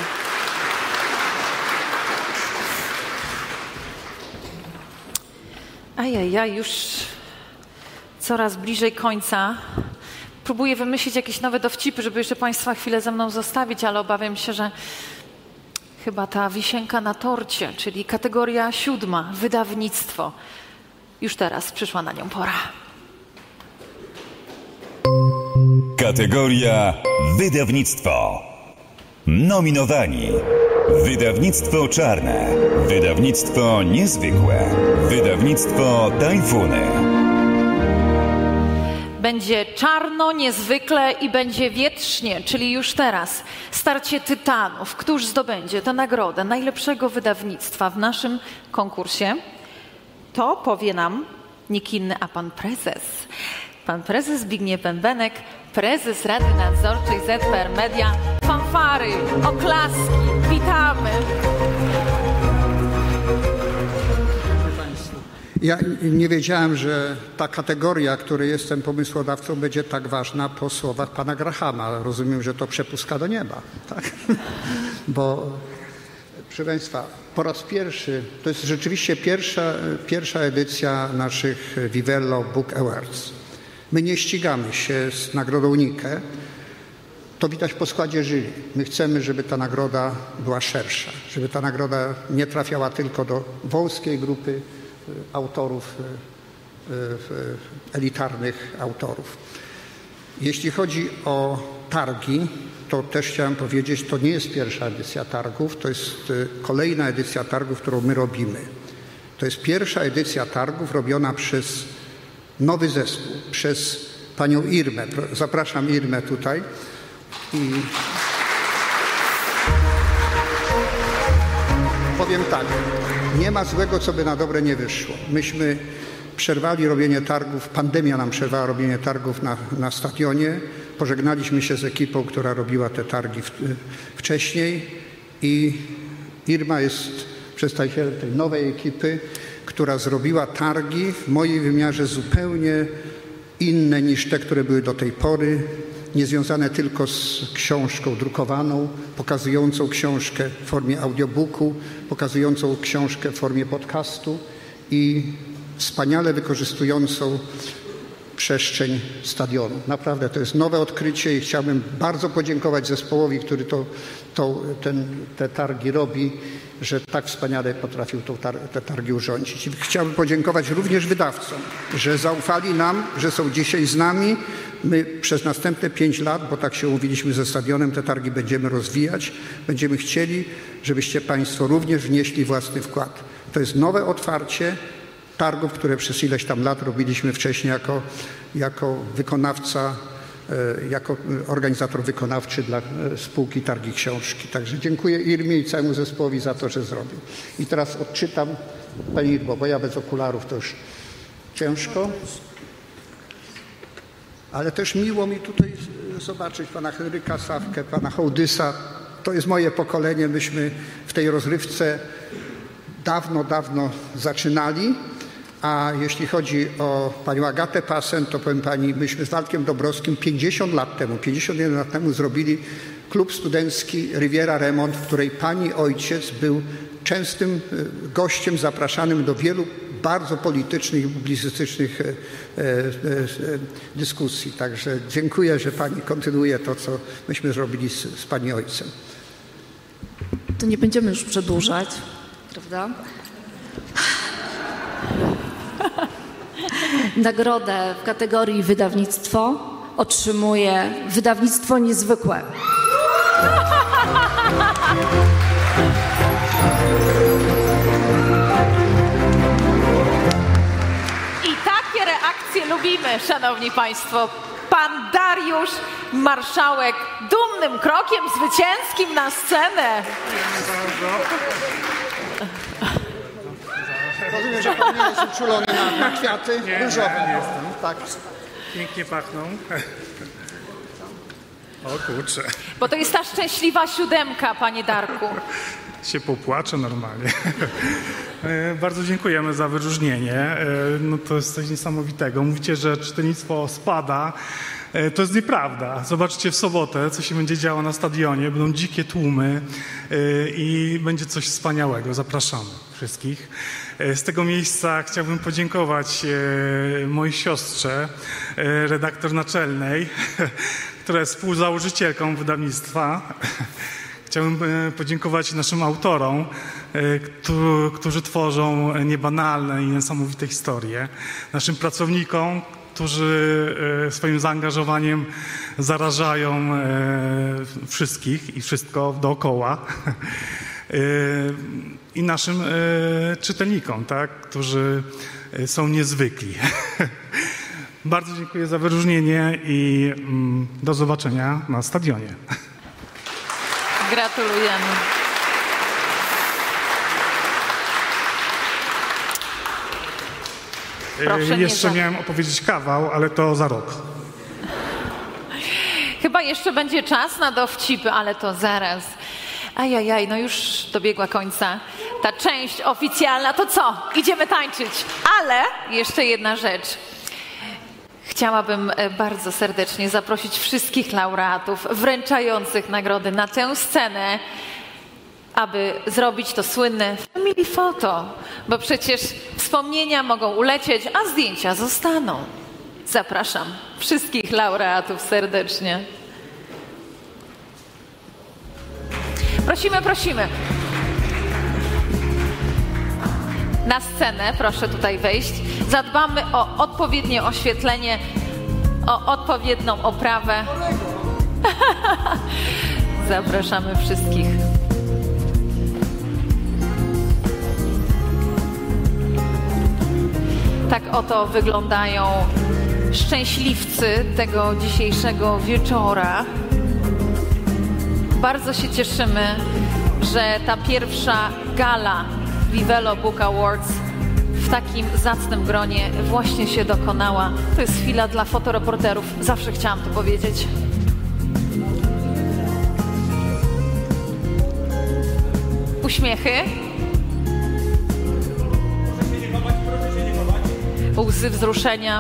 Speaker 4: Ajajaj, już coraz bliżej końca. Próbuję wymyślić jakieś nowe dowcipy, żeby jeszcze Państwa chwilę ze mną zostawić, ale obawiam się, że chyba ta wisienka na torcie, czyli kategoria siódma, wydawnictwo. Już teraz przyszła na nią pora.
Speaker 1: Kategoria wydawnictwo. Nominowani. Wydawnictwo Czarne. Wydawnictwo Niezwykłe. Wydawnictwo Tajfuny.
Speaker 4: Będzie czarno, niezwykle i będzie wietrznie, czyli już teraz. Starcie tytanów. Któż zdobędzie tę nagrodę najlepszego wydawnictwa w naszym konkursie? To powie nam nikt inny, a pan prezes. Pan prezes Zbigniew Bębenek, prezes Rady Nadzorczej Z P R Media. Fanfary, oklaski, witamy.
Speaker 18: Ja nie wiedziałem, że ta kategoria, której jestem pomysłodawcą, będzie tak ważna po słowach pana Grahama. Rozumiem, że to przepustka do nieba, tak? Bo, proszę Państwa, po raz pierwszy, to jest rzeczywiście pierwsza, pierwsza edycja naszych Vivello Book Awards. My nie ścigamy się z nagrodą Nike. To widać po składzie jury. My chcemy, żeby ta nagroda była szersza, żeby ta nagroda nie trafiała tylko do wąskiej grupy autorów, elitarnych autorów. Jeśli chodzi o targi, to też chciałem powiedzieć, to nie jest pierwsza edycja targów, to jest kolejna edycja targów, którą my robimy. To jest pierwsza edycja targów robiona przez nowy zespół, przez panią Irmę. Zapraszam Irmę tutaj. I powiem tak, nie ma złego, co by na dobre nie wyszło. Myśmy przerwali robienie targów, pandemia nam przerwała robienie targów na, na stadionie. Pożegnaliśmy się z ekipą, która robiła te targi w, wcześniej i Irma jest przedstawicielem tej nowej ekipy, która zrobiła targi w mojej wymiarze zupełnie inne niż te, które były do tej pory, niezwiązane tylko z książką drukowaną, pokazującą książkę w formie audiobooku, pokazującą książkę w formie podcastu i wspaniale wykorzystującą przestrzeń stadionu. Naprawdę to jest nowe odkrycie i chciałbym bardzo podziękować zespołowi, który to, to, ten, te targi robi, że tak wspaniale potrafił tą tar te targi urządzić. I chciałbym podziękować również wydawcom, że zaufali nam, że są dzisiaj z nami. My przez następne pięć lat, bo tak się umówiliśmy ze stadionem, te targi będziemy rozwijać. Będziemy chcieli, żebyście Państwo również wnieśli własny wkład. To jest nowe otwarcie targów, które przez ileś tam lat robiliśmy wcześniej jako, jako wykonawca, jako organizator wykonawczy dla spółki Targi Książki. Także dziękuję Irmie i całemu zespołowi za to, że zrobił. I teraz odczytam, Pani Irmo, bo ja bez okularów to już ciężko, ale też miło mi tutaj zobaczyć pana Henryka Sawkę, pana Hołdysa. To jest moje pokolenie. Myśmy w tej rozrywce dawno, dawno zaczynali. A jeśli chodzi o panią Agatę Pasen, to powiem pani, myśmy z Waldkiem Dąbrowskim pięćdziesiąt lat temu, pięćdziesiąt jeden lat temu zrobili klub studencki Riviera Remont, w której pani ojciec był częstym gościem zapraszanym do wielu bardzo politycznych i publicystycznych e, e, e, dyskusji. Także dziękuję, że pani kontynuuje to, co myśmy zrobili z, z pani ojcem.
Speaker 19: To nie będziemy już przedłużać, prawda? Nagrodę w kategorii wydawnictwo otrzymuje wydawnictwo niezwykłe.
Speaker 4: I takie reakcje lubimy, szanowni państwo. Pan Dariusz Marszałek dumnym krokiem zwycięskim na scenę.
Speaker 18: Rozumiem, że pan nie jest uczulony na, na kwiaty
Speaker 20: nie,
Speaker 18: różowe.
Speaker 20: Nie, nie jestem.
Speaker 18: Tak.
Speaker 20: Pięknie pachną. O kurczę.
Speaker 4: Bo to jest ta szczęśliwa siódemka, panie Darku.
Speaker 20: Się popłaczę normalnie. Bardzo dziękujemy za wyróżnienie. No to jest coś niesamowitego. Mówicie, że czytelnictwo spada. To jest nieprawda. Zobaczcie w sobotę, co się będzie działo na stadionie. Będą dzikie tłumy i będzie coś wspaniałego. Zapraszamy wszystkich. Z tego miejsca chciałbym podziękować mojej siostrze, redaktor naczelnej, która jest współzałożycielką wydawnictwa. Chciałbym podziękować naszym autorom, którzy tworzą niebanalne i niesamowite historie. Naszym pracownikom, którzy swoim zaangażowaniem zarażają wszystkich i wszystko dookoła. I naszym czytelnikom, tak, którzy są niezwykli. Bardzo dziękuję za wyróżnienie i do zobaczenia na stadionie.
Speaker 4: Gratulujemy. Proszę
Speaker 20: Jeszcze
Speaker 4: nie za...
Speaker 20: miałem opowiedzieć kawał, ale to za rok.
Speaker 4: Chyba jeszcze będzie czas na dowcipy, ale to zaraz. Ajajaj, no już dobiegła końca ta część oficjalna. To co? Idziemy tańczyć. Ale jeszcze jedna rzecz. Chciałabym bardzo serdecznie zaprosić wszystkich laureatów wręczających nagrody na tę scenę, aby zrobić to słynne family photo, bo przecież wspomnienia mogą ulecieć, a zdjęcia zostaną. Zapraszam wszystkich laureatów serdecznie. Prosimy, prosimy. Na scenę, proszę tutaj wejść. Zadbamy o odpowiednie oświetlenie, o odpowiednią oprawę. Zapraszamy wszystkich. Tak oto wyglądają szczęśliwcy tego dzisiejszego wieczora. Bardzo się cieszymy, że ta pierwsza gala Livelo Book Awards w takim zacnym gronie właśnie się dokonała. To jest chwila dla fotoreporterów. Zawsze chciałam to powiedzieć. Uśmiechy. Łzy wzruszenia.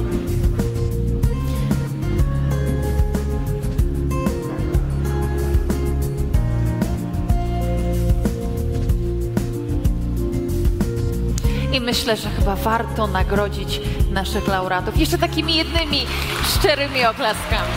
Speaker 4: I myślę, że chyba warto nagrodzić naszych laureatów jeszcze takimi jednymi szczerymi oklaskami.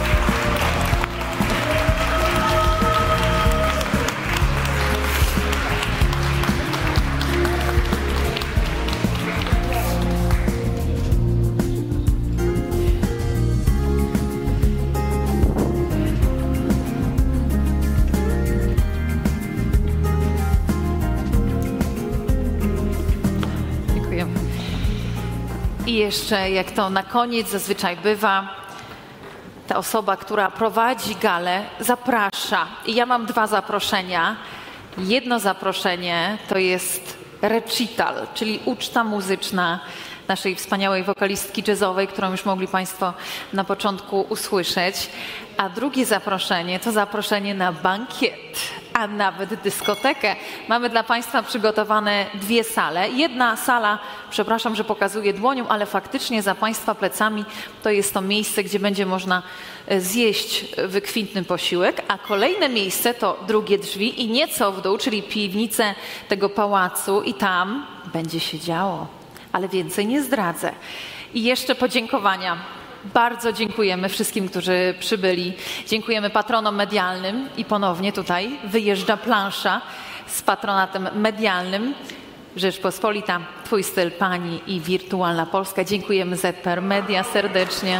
Speaker 4: I jeszcze, jak to na koniec zazwyczaj bywa, ta osoba, która prowadzi galę, zaprasza. I ja mam dwa zaproszenia. Jedno zaproszenie to jest recital, czyli uczta muzyczna naszej wspaniałej wokalistki jazzowej, którą już mogli Państwo na początku usłyszeć. A drugie zaproszenie to zaproszenie na bankiet, a nawet dyskotekę. Mamy dla Państwa przygotowane dwie sale. Jedna sala, przepraszam, że pokazuję dłonią, ale faktycznie za Państwa plecami to jest to miejsce, gdzie będzie można zjeść wykwintny posiłek, a kolejne miejsce to drugie drzwi i nieco w dół, czyli piwnice tego pałacu i tam będzie się działo, ale więcej nie zdradzę. I jeszcze podziękowania. Bardzo dziękujemy wszystkim, którzy przybyli. Dziękujemy patronom medialnym i ponownie tutaj wyjeżdża plansza z patronatem medialnym. Rzeczpospolita, Twój styl, Pani i Wirtualna Polska. Dziękujemy Z P R Media serdecznie.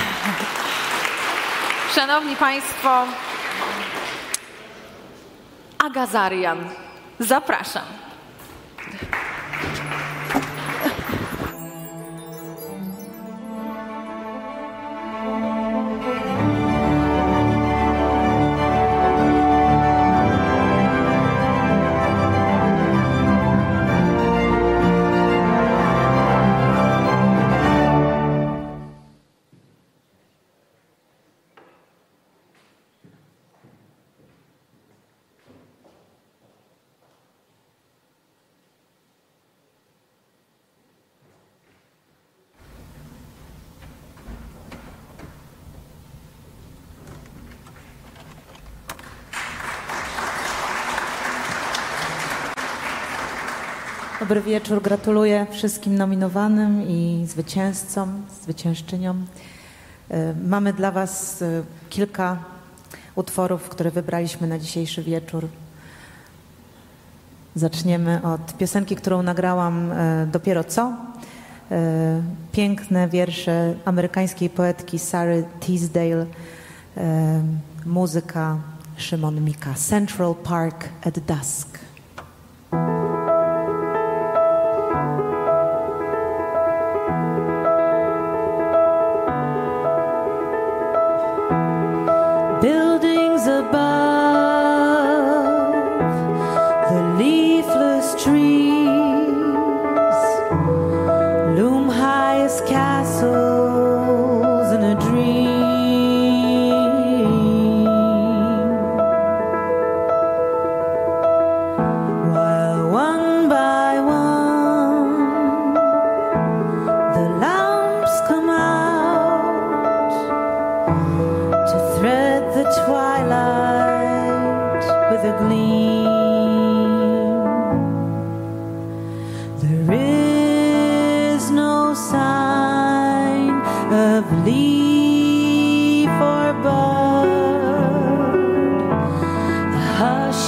Speaker 4: Szanowni Państwo, Aga Zarian, zapraszam.
Speaker 2: Dobry wieczór. Gratuluję wszystkim nominowanym i zwycięzcom, zwyciężczyniom. Mamy dla Was kilka utworów, które wybraliśmy na dzisiejszy wieczór. Zaczniemy od piosenki, którą nagrałam dopiero co. Piękne wiersze amerykańskiej poetki Sary Teasdale. Muzyka Szymon Mika. Central Park at Dusk.
Speaker 3: Buildings above, the leafless trees loom high as castles in a dream, while one by one the lamps come out to thread the twilight with a gleam. There is no sign of leaf or bud. The hush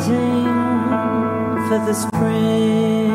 Speaker 3: waiting for the spring.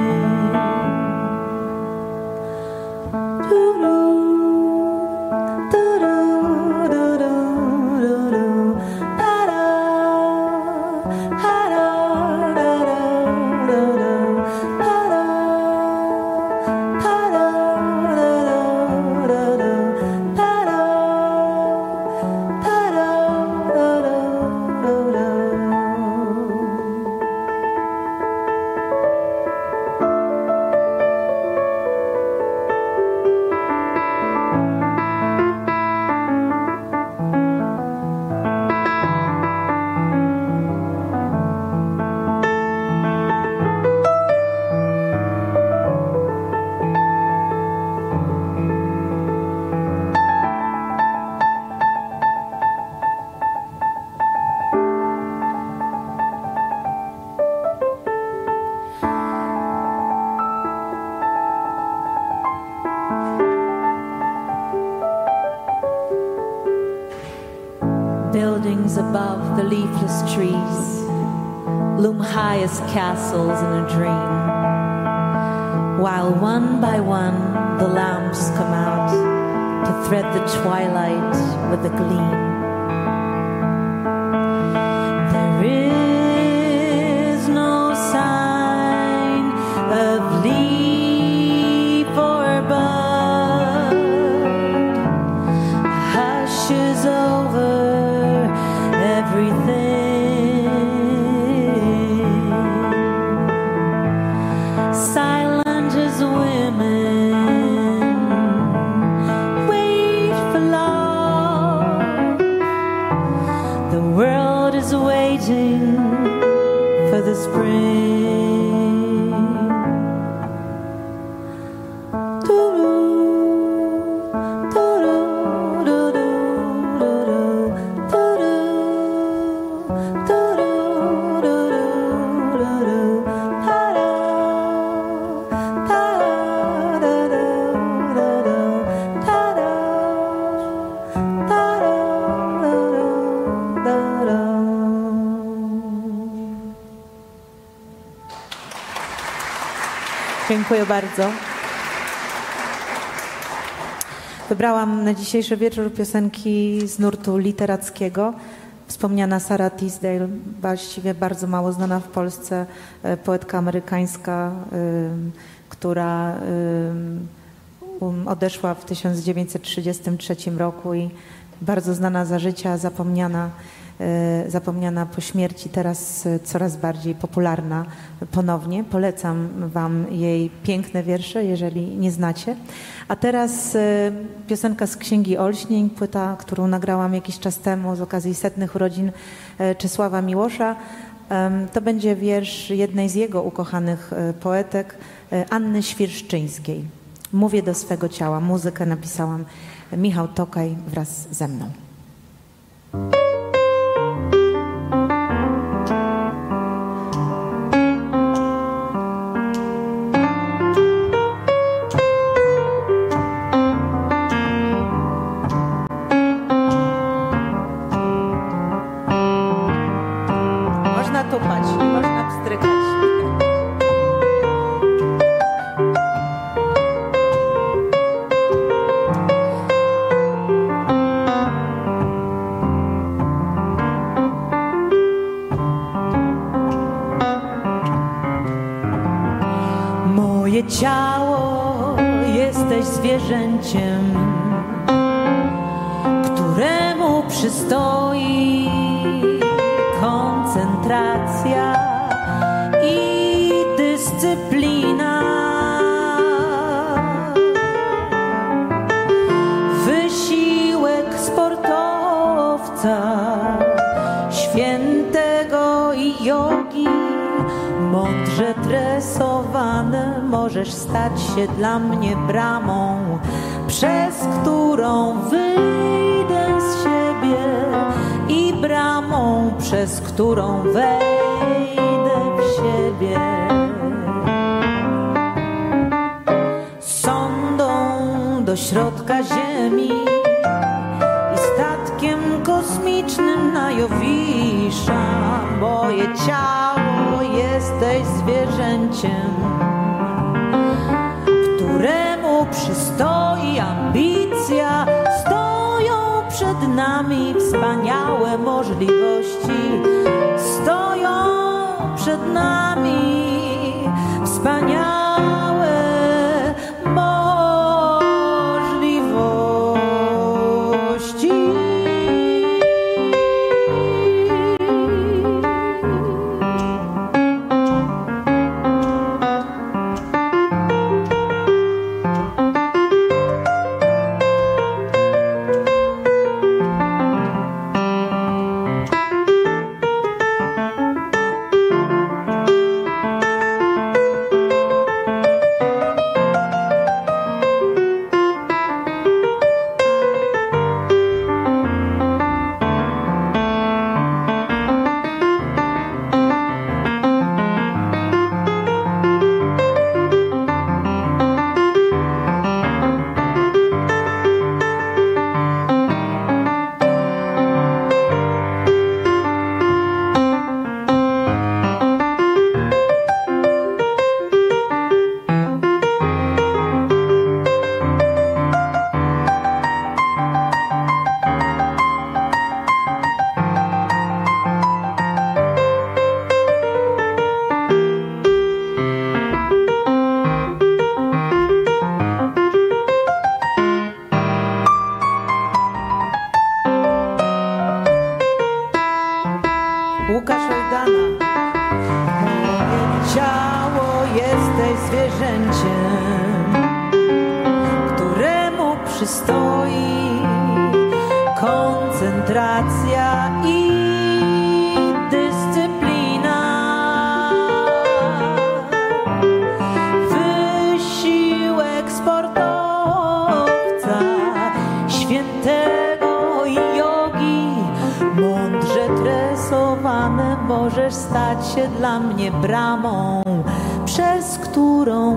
Speaker 3: Buildings above the leafless trees loom high as castles in a dream, while one by one the lamps come out to thread the twilight with a gleam. There is no sign of leaf or bud, hush is over everything. Silent as women wait for love. The world is waiting for the spring.
Speaker 2: Dziękuję bardzo. Wybrałam na dzisiejszy wieczór piosenki z nurtu literackiego. Wspomniana Sarah Teasdale, właściwie bardzo mało znana w Polsce poetka amerykańska, która odeszła w tysiąc dziewięćset trzydziestym trzecim roku i bardzo znana za życia, zapomniana, zapomniana po śmierci, teraz coraz bardziej popularna ponownie. Polecam wam jej piękne wiersze, jeżeli nie znacie. A teraz piosenka z Księgi Olśnień, płyta, którą nagrałam jakiś czas temu z okazji setnych urodzin Czesława Miłosza. To będzie wiersz jednej z jego ukochanych poetek, Anny Świerszczyńskiej. Mówię do swego ciała. Muzykę napisałam Michał Tokaj wraz ze mną. Można tupać, można pstrykać. Moje ciało, jesteś zwierzęciem, któremu przystoi koncentracja i dyscyplina. Wysiłek sportowca, świętego i jogi. Mądrze tresowany możesz stać się dla mnie bramą, przez którą wyjdę z siebie i bramą, przez którą wejdę w siebie. Sondą do środka ziemi i statkiem kosmicznym na
Speaker 3: Jowisza, moje ciało, jesteś zwierzęciem, któremu przystoi ambicja. Stoją przed nami wspaniałe możliwości, stoją przed nami wspaniałe możesz stać się dla mnie bramą, przez którą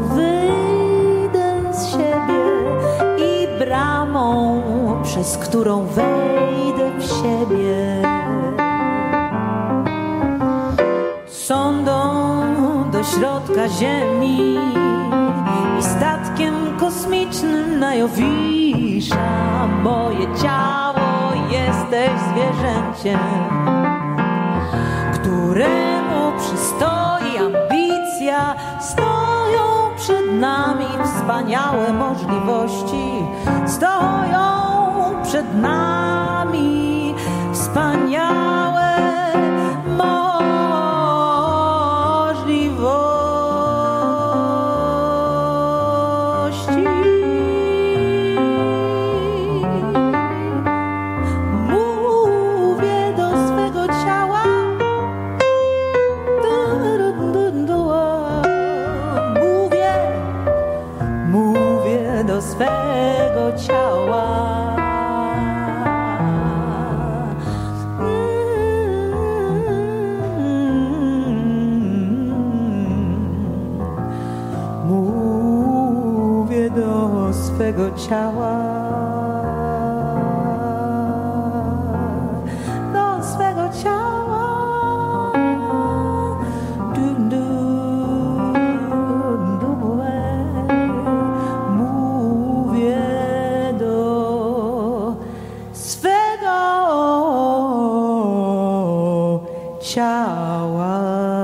Speaker 3: wyjdę z siebie i bramą, przez którą wejdę w siebie. Sondą do środka ziemi i statkiem kosmicznym na Jowisza, moje ciało, jesteś zwierzęciem, któremu przystoi ambicja. Stoją przed nami wspaniałe możliwości, stoją przed nami wspaniałe możliwości. Mówię do swego ciała, mówię, mówię do swego ciała. Mówię do swego ciała, do swego ciała. Du, du, du, mówię do swego ciała.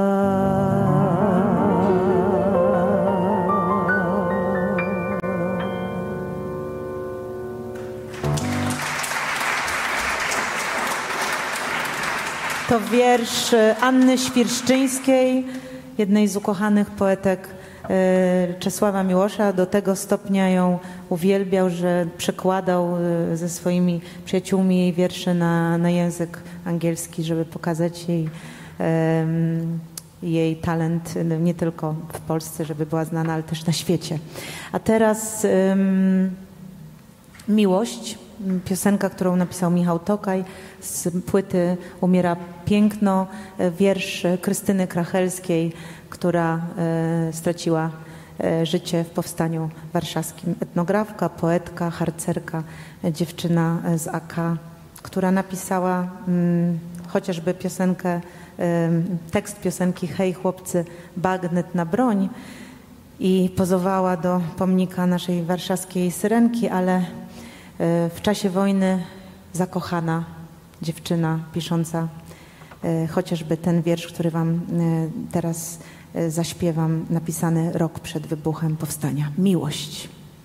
Speaker 3: To wiersz Anny Świerszczyńskiej, jednej z ukochanych poetek Czesława Miłosza. Do tego stopnia ją uwielbiał, że przekładał ze swoimi przyjaciółmi jej wiersze na, na język angielski, żeby pokazać jej, um, jej talent nie tylko w Polsce, żeby była znana, ale też na świecie. A teraz um, Miłość, piosenka, którą napisał Michał Tokaj z płyty Umiera piękno, wiersz Krystyny Krachelskiej, która e, straciła e, życie w powstaniu warszawskim. Etnografka, poetka, harcerka, dziewczyna z A K, która napisała mm,
Speaker 2: chociażby piosenkę, tekst piosenki Hej chłopcy, bagnet na broń i pozowała do pomnika naszej warszawskiej Syrenki, ale w czasie wojny zakochana dziewczyna pisząca chociażby ten wiersz, który wam teraz zaśpiewam, napisany rok przed wybuchem powstania. Miłość.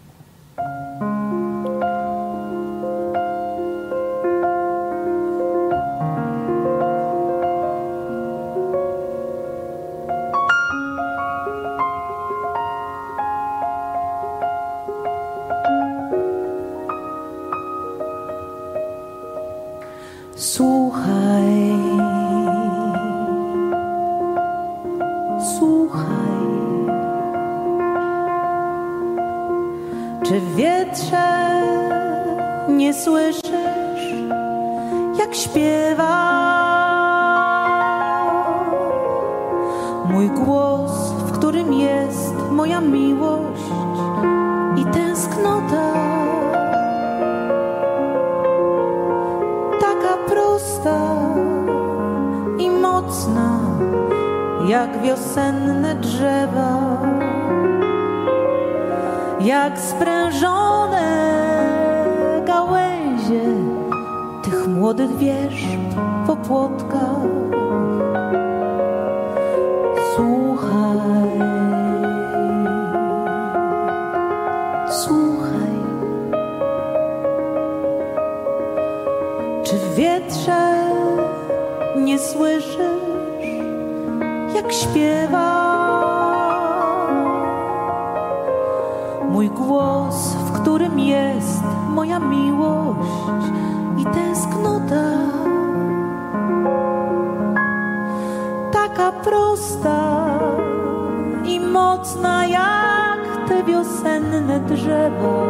Speaker 3: Słuchaj, słuchaj, czy w wietrze nie słyszysz, jak śpiewa mój głos, w którym jest moja miłość i tęsknota? Prosta i mocna, jak wiosenne drzewa, jak sprężone gałęzie tych młodych wierzb w opłotkach. Słuchaj, słuchaj, czy w wietrze nie słyszysz, jak śpiewa mój głos, w którym jest moja miłość i tęsknota? Taka prosta i mocna, jak te wiosenne drzewa,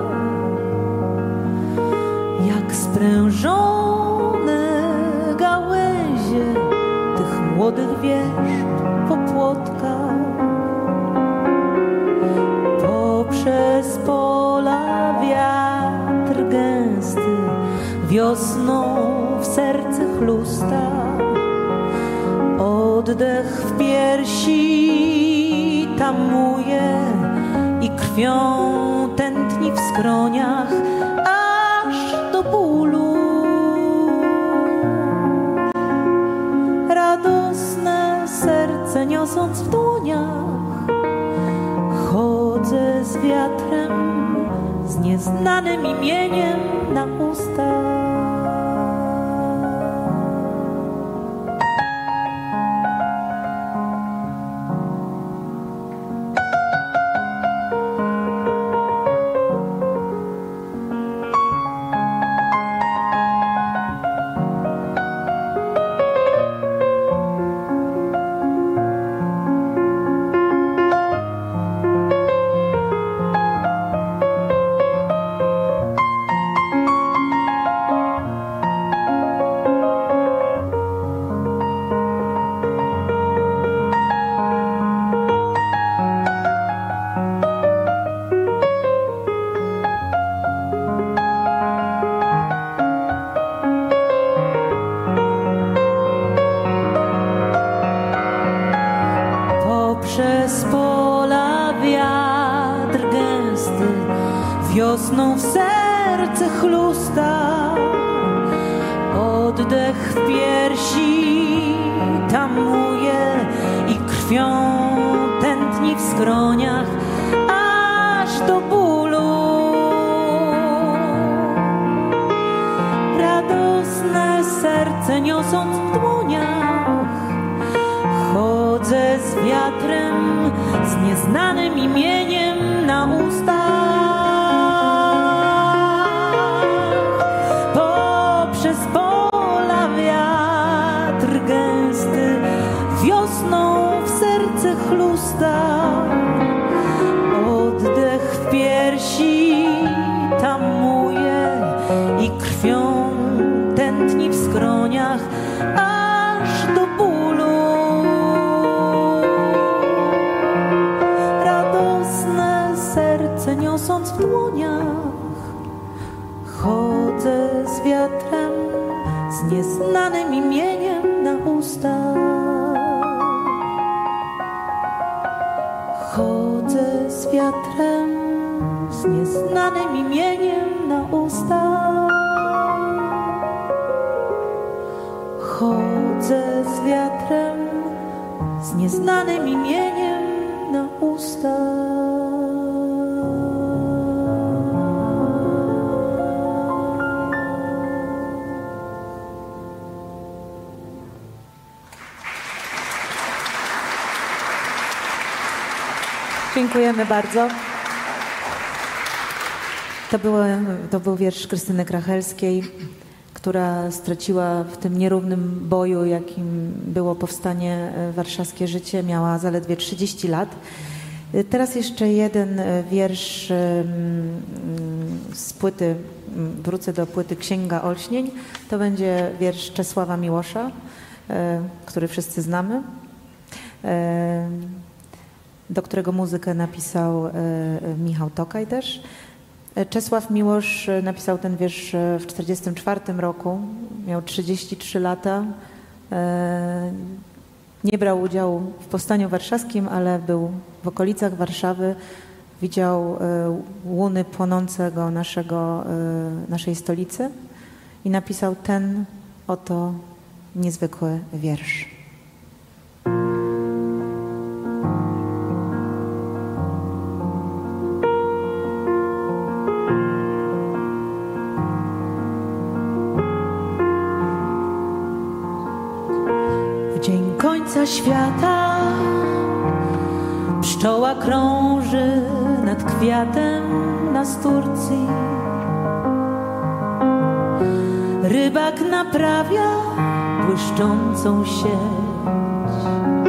Speaker 3: jak sprężone gałęzie tych młodych wierzb w opłotkach. Poprzez pola wiatr gęsty wiosną w serce chlusta. Oddech w piersi tamuje i krwią tętni w skroniach, do bólu. Radosne serce niosąc w dłoniach, chodzę z wiatrem, z nieznanym imieniem na ustach. Przez pola wiatr gęsty wiosną w serce chlusta. Oddech w piersi tamuje i krwią tętni w skroniach, aż do bólu. Radosne serce niosąc w dłoniach, chodzę z wiatrem, z nieznanym imieniem na ustach. Poprzez pola wiatr gęsty wiosną w serce chlusta. Oddech w piersi tamuje i krwią tętni w skroniach, aż do bólu. Serce niosąc w dłoniach, chodzę z wiatrem, z nieznanym imieniem. wiatrem, z nieznanym imieniem na ustach. Chodzę z wiatrem, z nieznanym imieniem na ustach.
Speaker 2: Dziękujemy bardzo. To, było, to był wiersz Krystyny Krachelskiej, która straciła w tym nierównym boju, jakim było powstanie warszawskie życie. Miała zaledwie trzydzieści lat. Teraz jeszcze jeden wiersz z płyty, wrócę do płyty Księga Olśnień. To będzie wiersz Czesława Miłosza, który wszyscy znamy, do którego muzykę napisał Michał Tokaj też. Czesław Miłosz napisał ten wiersz w tysiąc dziewięćset czterdziestym czwartym roku. Miał trzydzieści trzy lata. Nie brał udziału w powstaniu warszawskim, ale był w okolicach Warszawy. Widział łuny płonącego naszego, naszej stolicy i napisał ten oto niezwykły wiersz.
Speaker 3: Końca świata pszczoła krąży nad kwiatem nasturcji. Rybak naprawia błyszczącą sieć.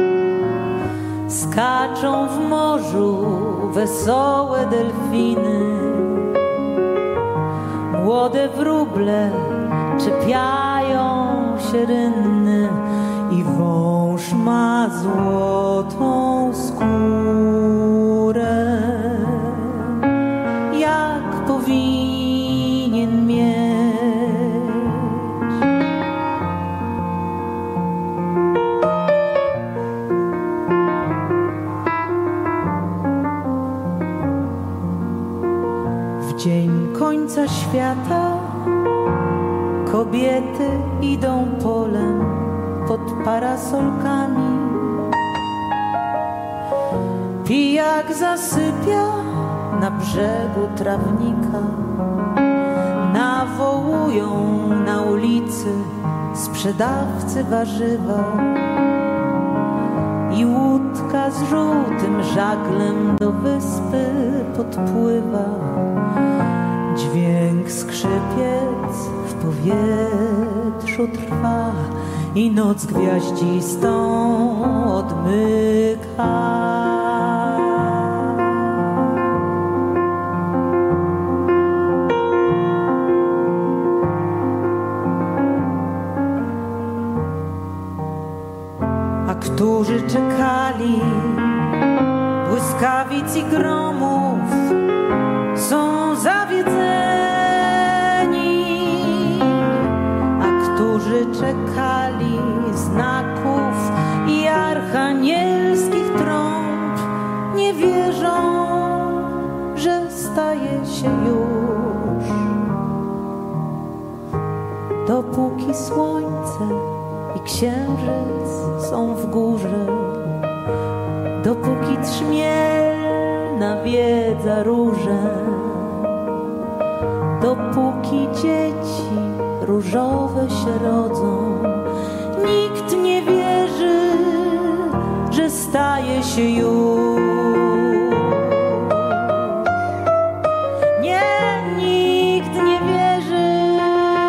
Speaker 3: Skaczą w morzu wesołe delfiny. Młode wróble czepiają się rynny. I wąż ma złotą skórę, jak powinien mieć. W dzień końca świata kobiety idą polem pod parasolkami. Pijak zasypia na brzegu trawnika. Nawołują na ulicy sprzedawcy warzywa. I łódka z żółtym żaglem do wyspy podpływa. Dźwięk skrzypiec w powietrzu trwa. I noc gwiaździstą odmyka. A którzy czekali błyskawic i gromów, są zawiedzeni. Którzy czekali znaków i archanielskich trąb, nie wierzą, że staje się już. Dopóki słońce i księżyc są w górze, dopóki trzmiel nawiedza róże, dopóki dzieci różowe się rodzą, nikt nie wierzy, że staje się już. Nie, nikt nie wierzy.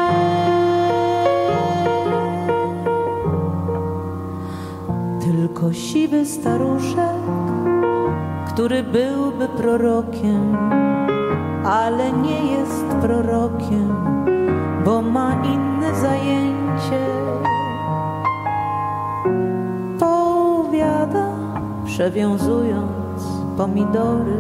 Speaker 3: Tylko siwy staruszek, który byłby prorokiem, ale nie jest prorokiem, bo ma inne zajęcie. Powiada, przewiązując pomidory.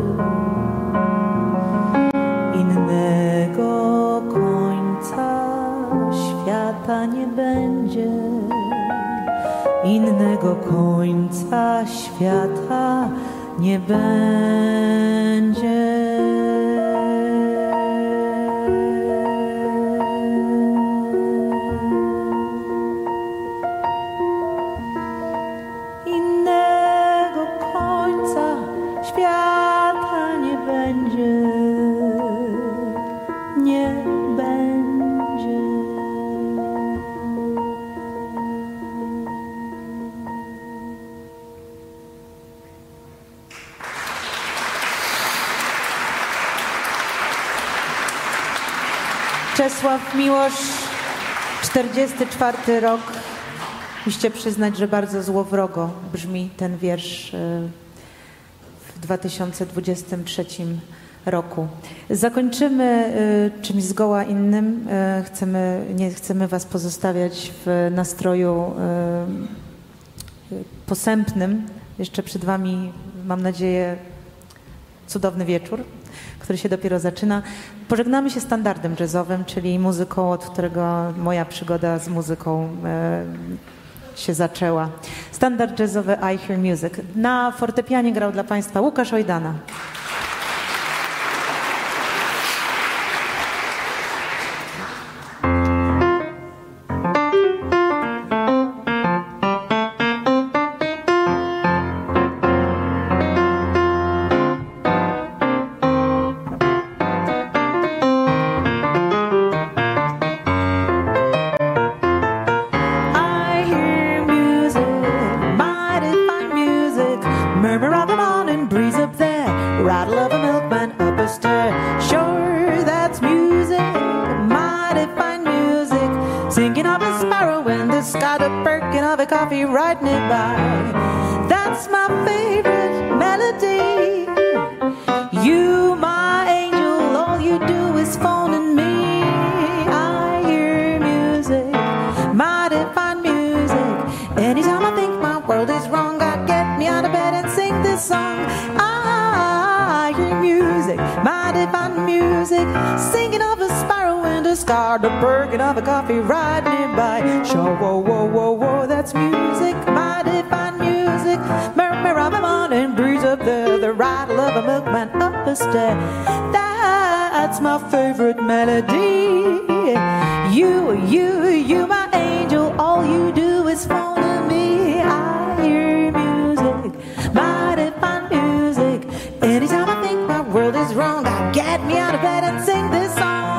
Speaker 3: Innego końca świata nie będzie. Innego końca świata
Speaker 2: nie będzie. Innego końca świata nie będzie, nie będzie. Czesław Miłosz, czterdziesty czwarty rok. Musicie przyznać, że bardzo złowrogo brzmi ten wiersz w dwa tysiące dwudziestym trzecim roku. Zakończymy czymś zgoła innym. Chcemy, nie chcemy was pozostawiać w nastroju posępnym. Jeszcze przed wami, mam nadzieję, cudowny wieczór, który się dopiero zaczyna. Pożegnamy się standardem jazzowym, czyli muzyką, od którego moja przygoda z muzyką e, się zaczęła. Standard jazzowy I Hear Music. Na fortepianie grał dla państwa Łukasz Ojdana. That's my favorite melody. You, you, you, my angel, all you do is phone to me. I hear music, mighty fine music. Anytime I think my world is wrong, I get me out of bed and sing this song.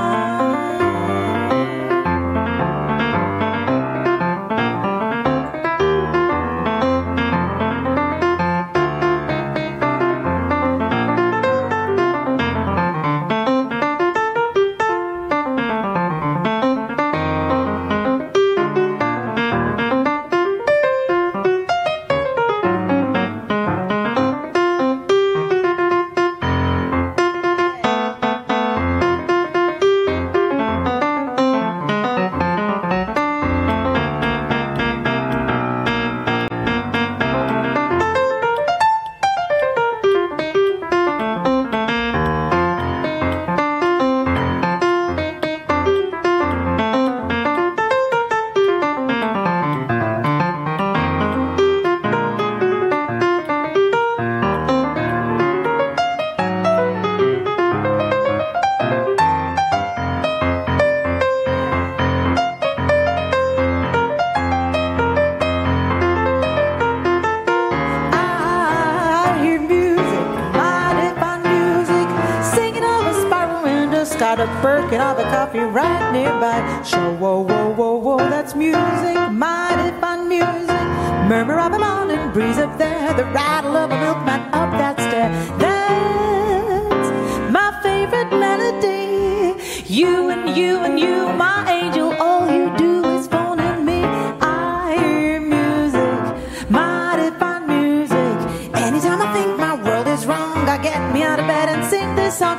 Speaker 2: got a Birkin of a coffee right nearby. Sure, whoa, whoa, whoa, whoa, that's music, mighty fine music. Murmur of a morning breeze up there, the rattle of a milkman up that stair. That's my favorite melody. You and you and you, my angel, all you do is phone in me. I hear music, mighty fine music. Anytime I think my world is wrong, I get me out of bed and sing this song.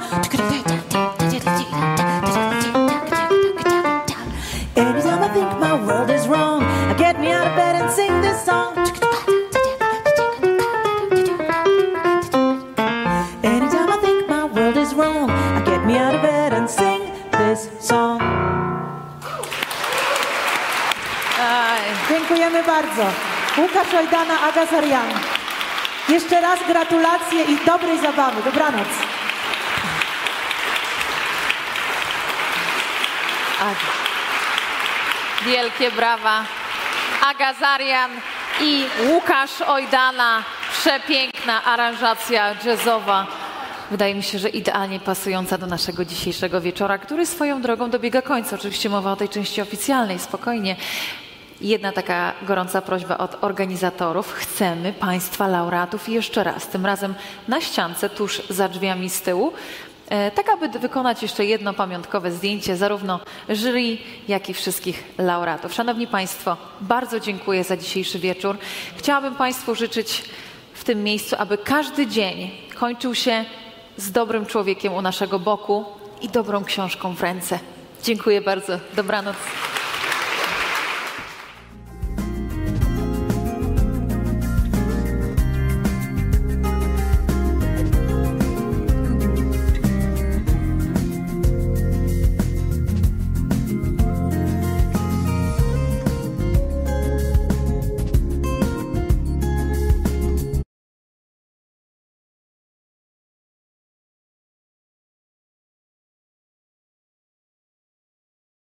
Speaker 2: Anytime I think my world is wrong, I get me out of bed and sing this song. Anytime I think my world is wrong, I get me out of bed and sing this song. Dziękujemy bardzo. Łukasz Ojdana, Aga Zarian. Jeszcze raz gratulacje i dobrej zabawy. Dobranoc.
Speaker 4: Aga. Wielkie brawa. Aga Zarian i Łukasz Ojdana. Przepiękna aranżacja jazzowa. Wydaje mi się, że idealnie pasująca do naszego dzisiejszego wieczora, który swoją drogą dobiega końca. Oczywiście mowa o tej części oficjalnej, spokojnie. Jedna taka gorąca prośba od organizatorów. Chcemy Państwa laureatów jeszcze raz, tym razem na ściance, tuż za drzwiami z tyłu, tak aby wykonać jeszcze jedno pamiątkowe zdjęcie zarówno jury, jak i wszystkich laureatów. Szanowni Państwo, bardzo dziękuję za dzisiejszy wieczór. Chciałabym Państwu życzyć w tym miejscu, aby każdy dzień kończył się z dobrym człowiekiem u naszego boku i dobrą książką w ręce. Dziękuję bardzo. Dobranoc.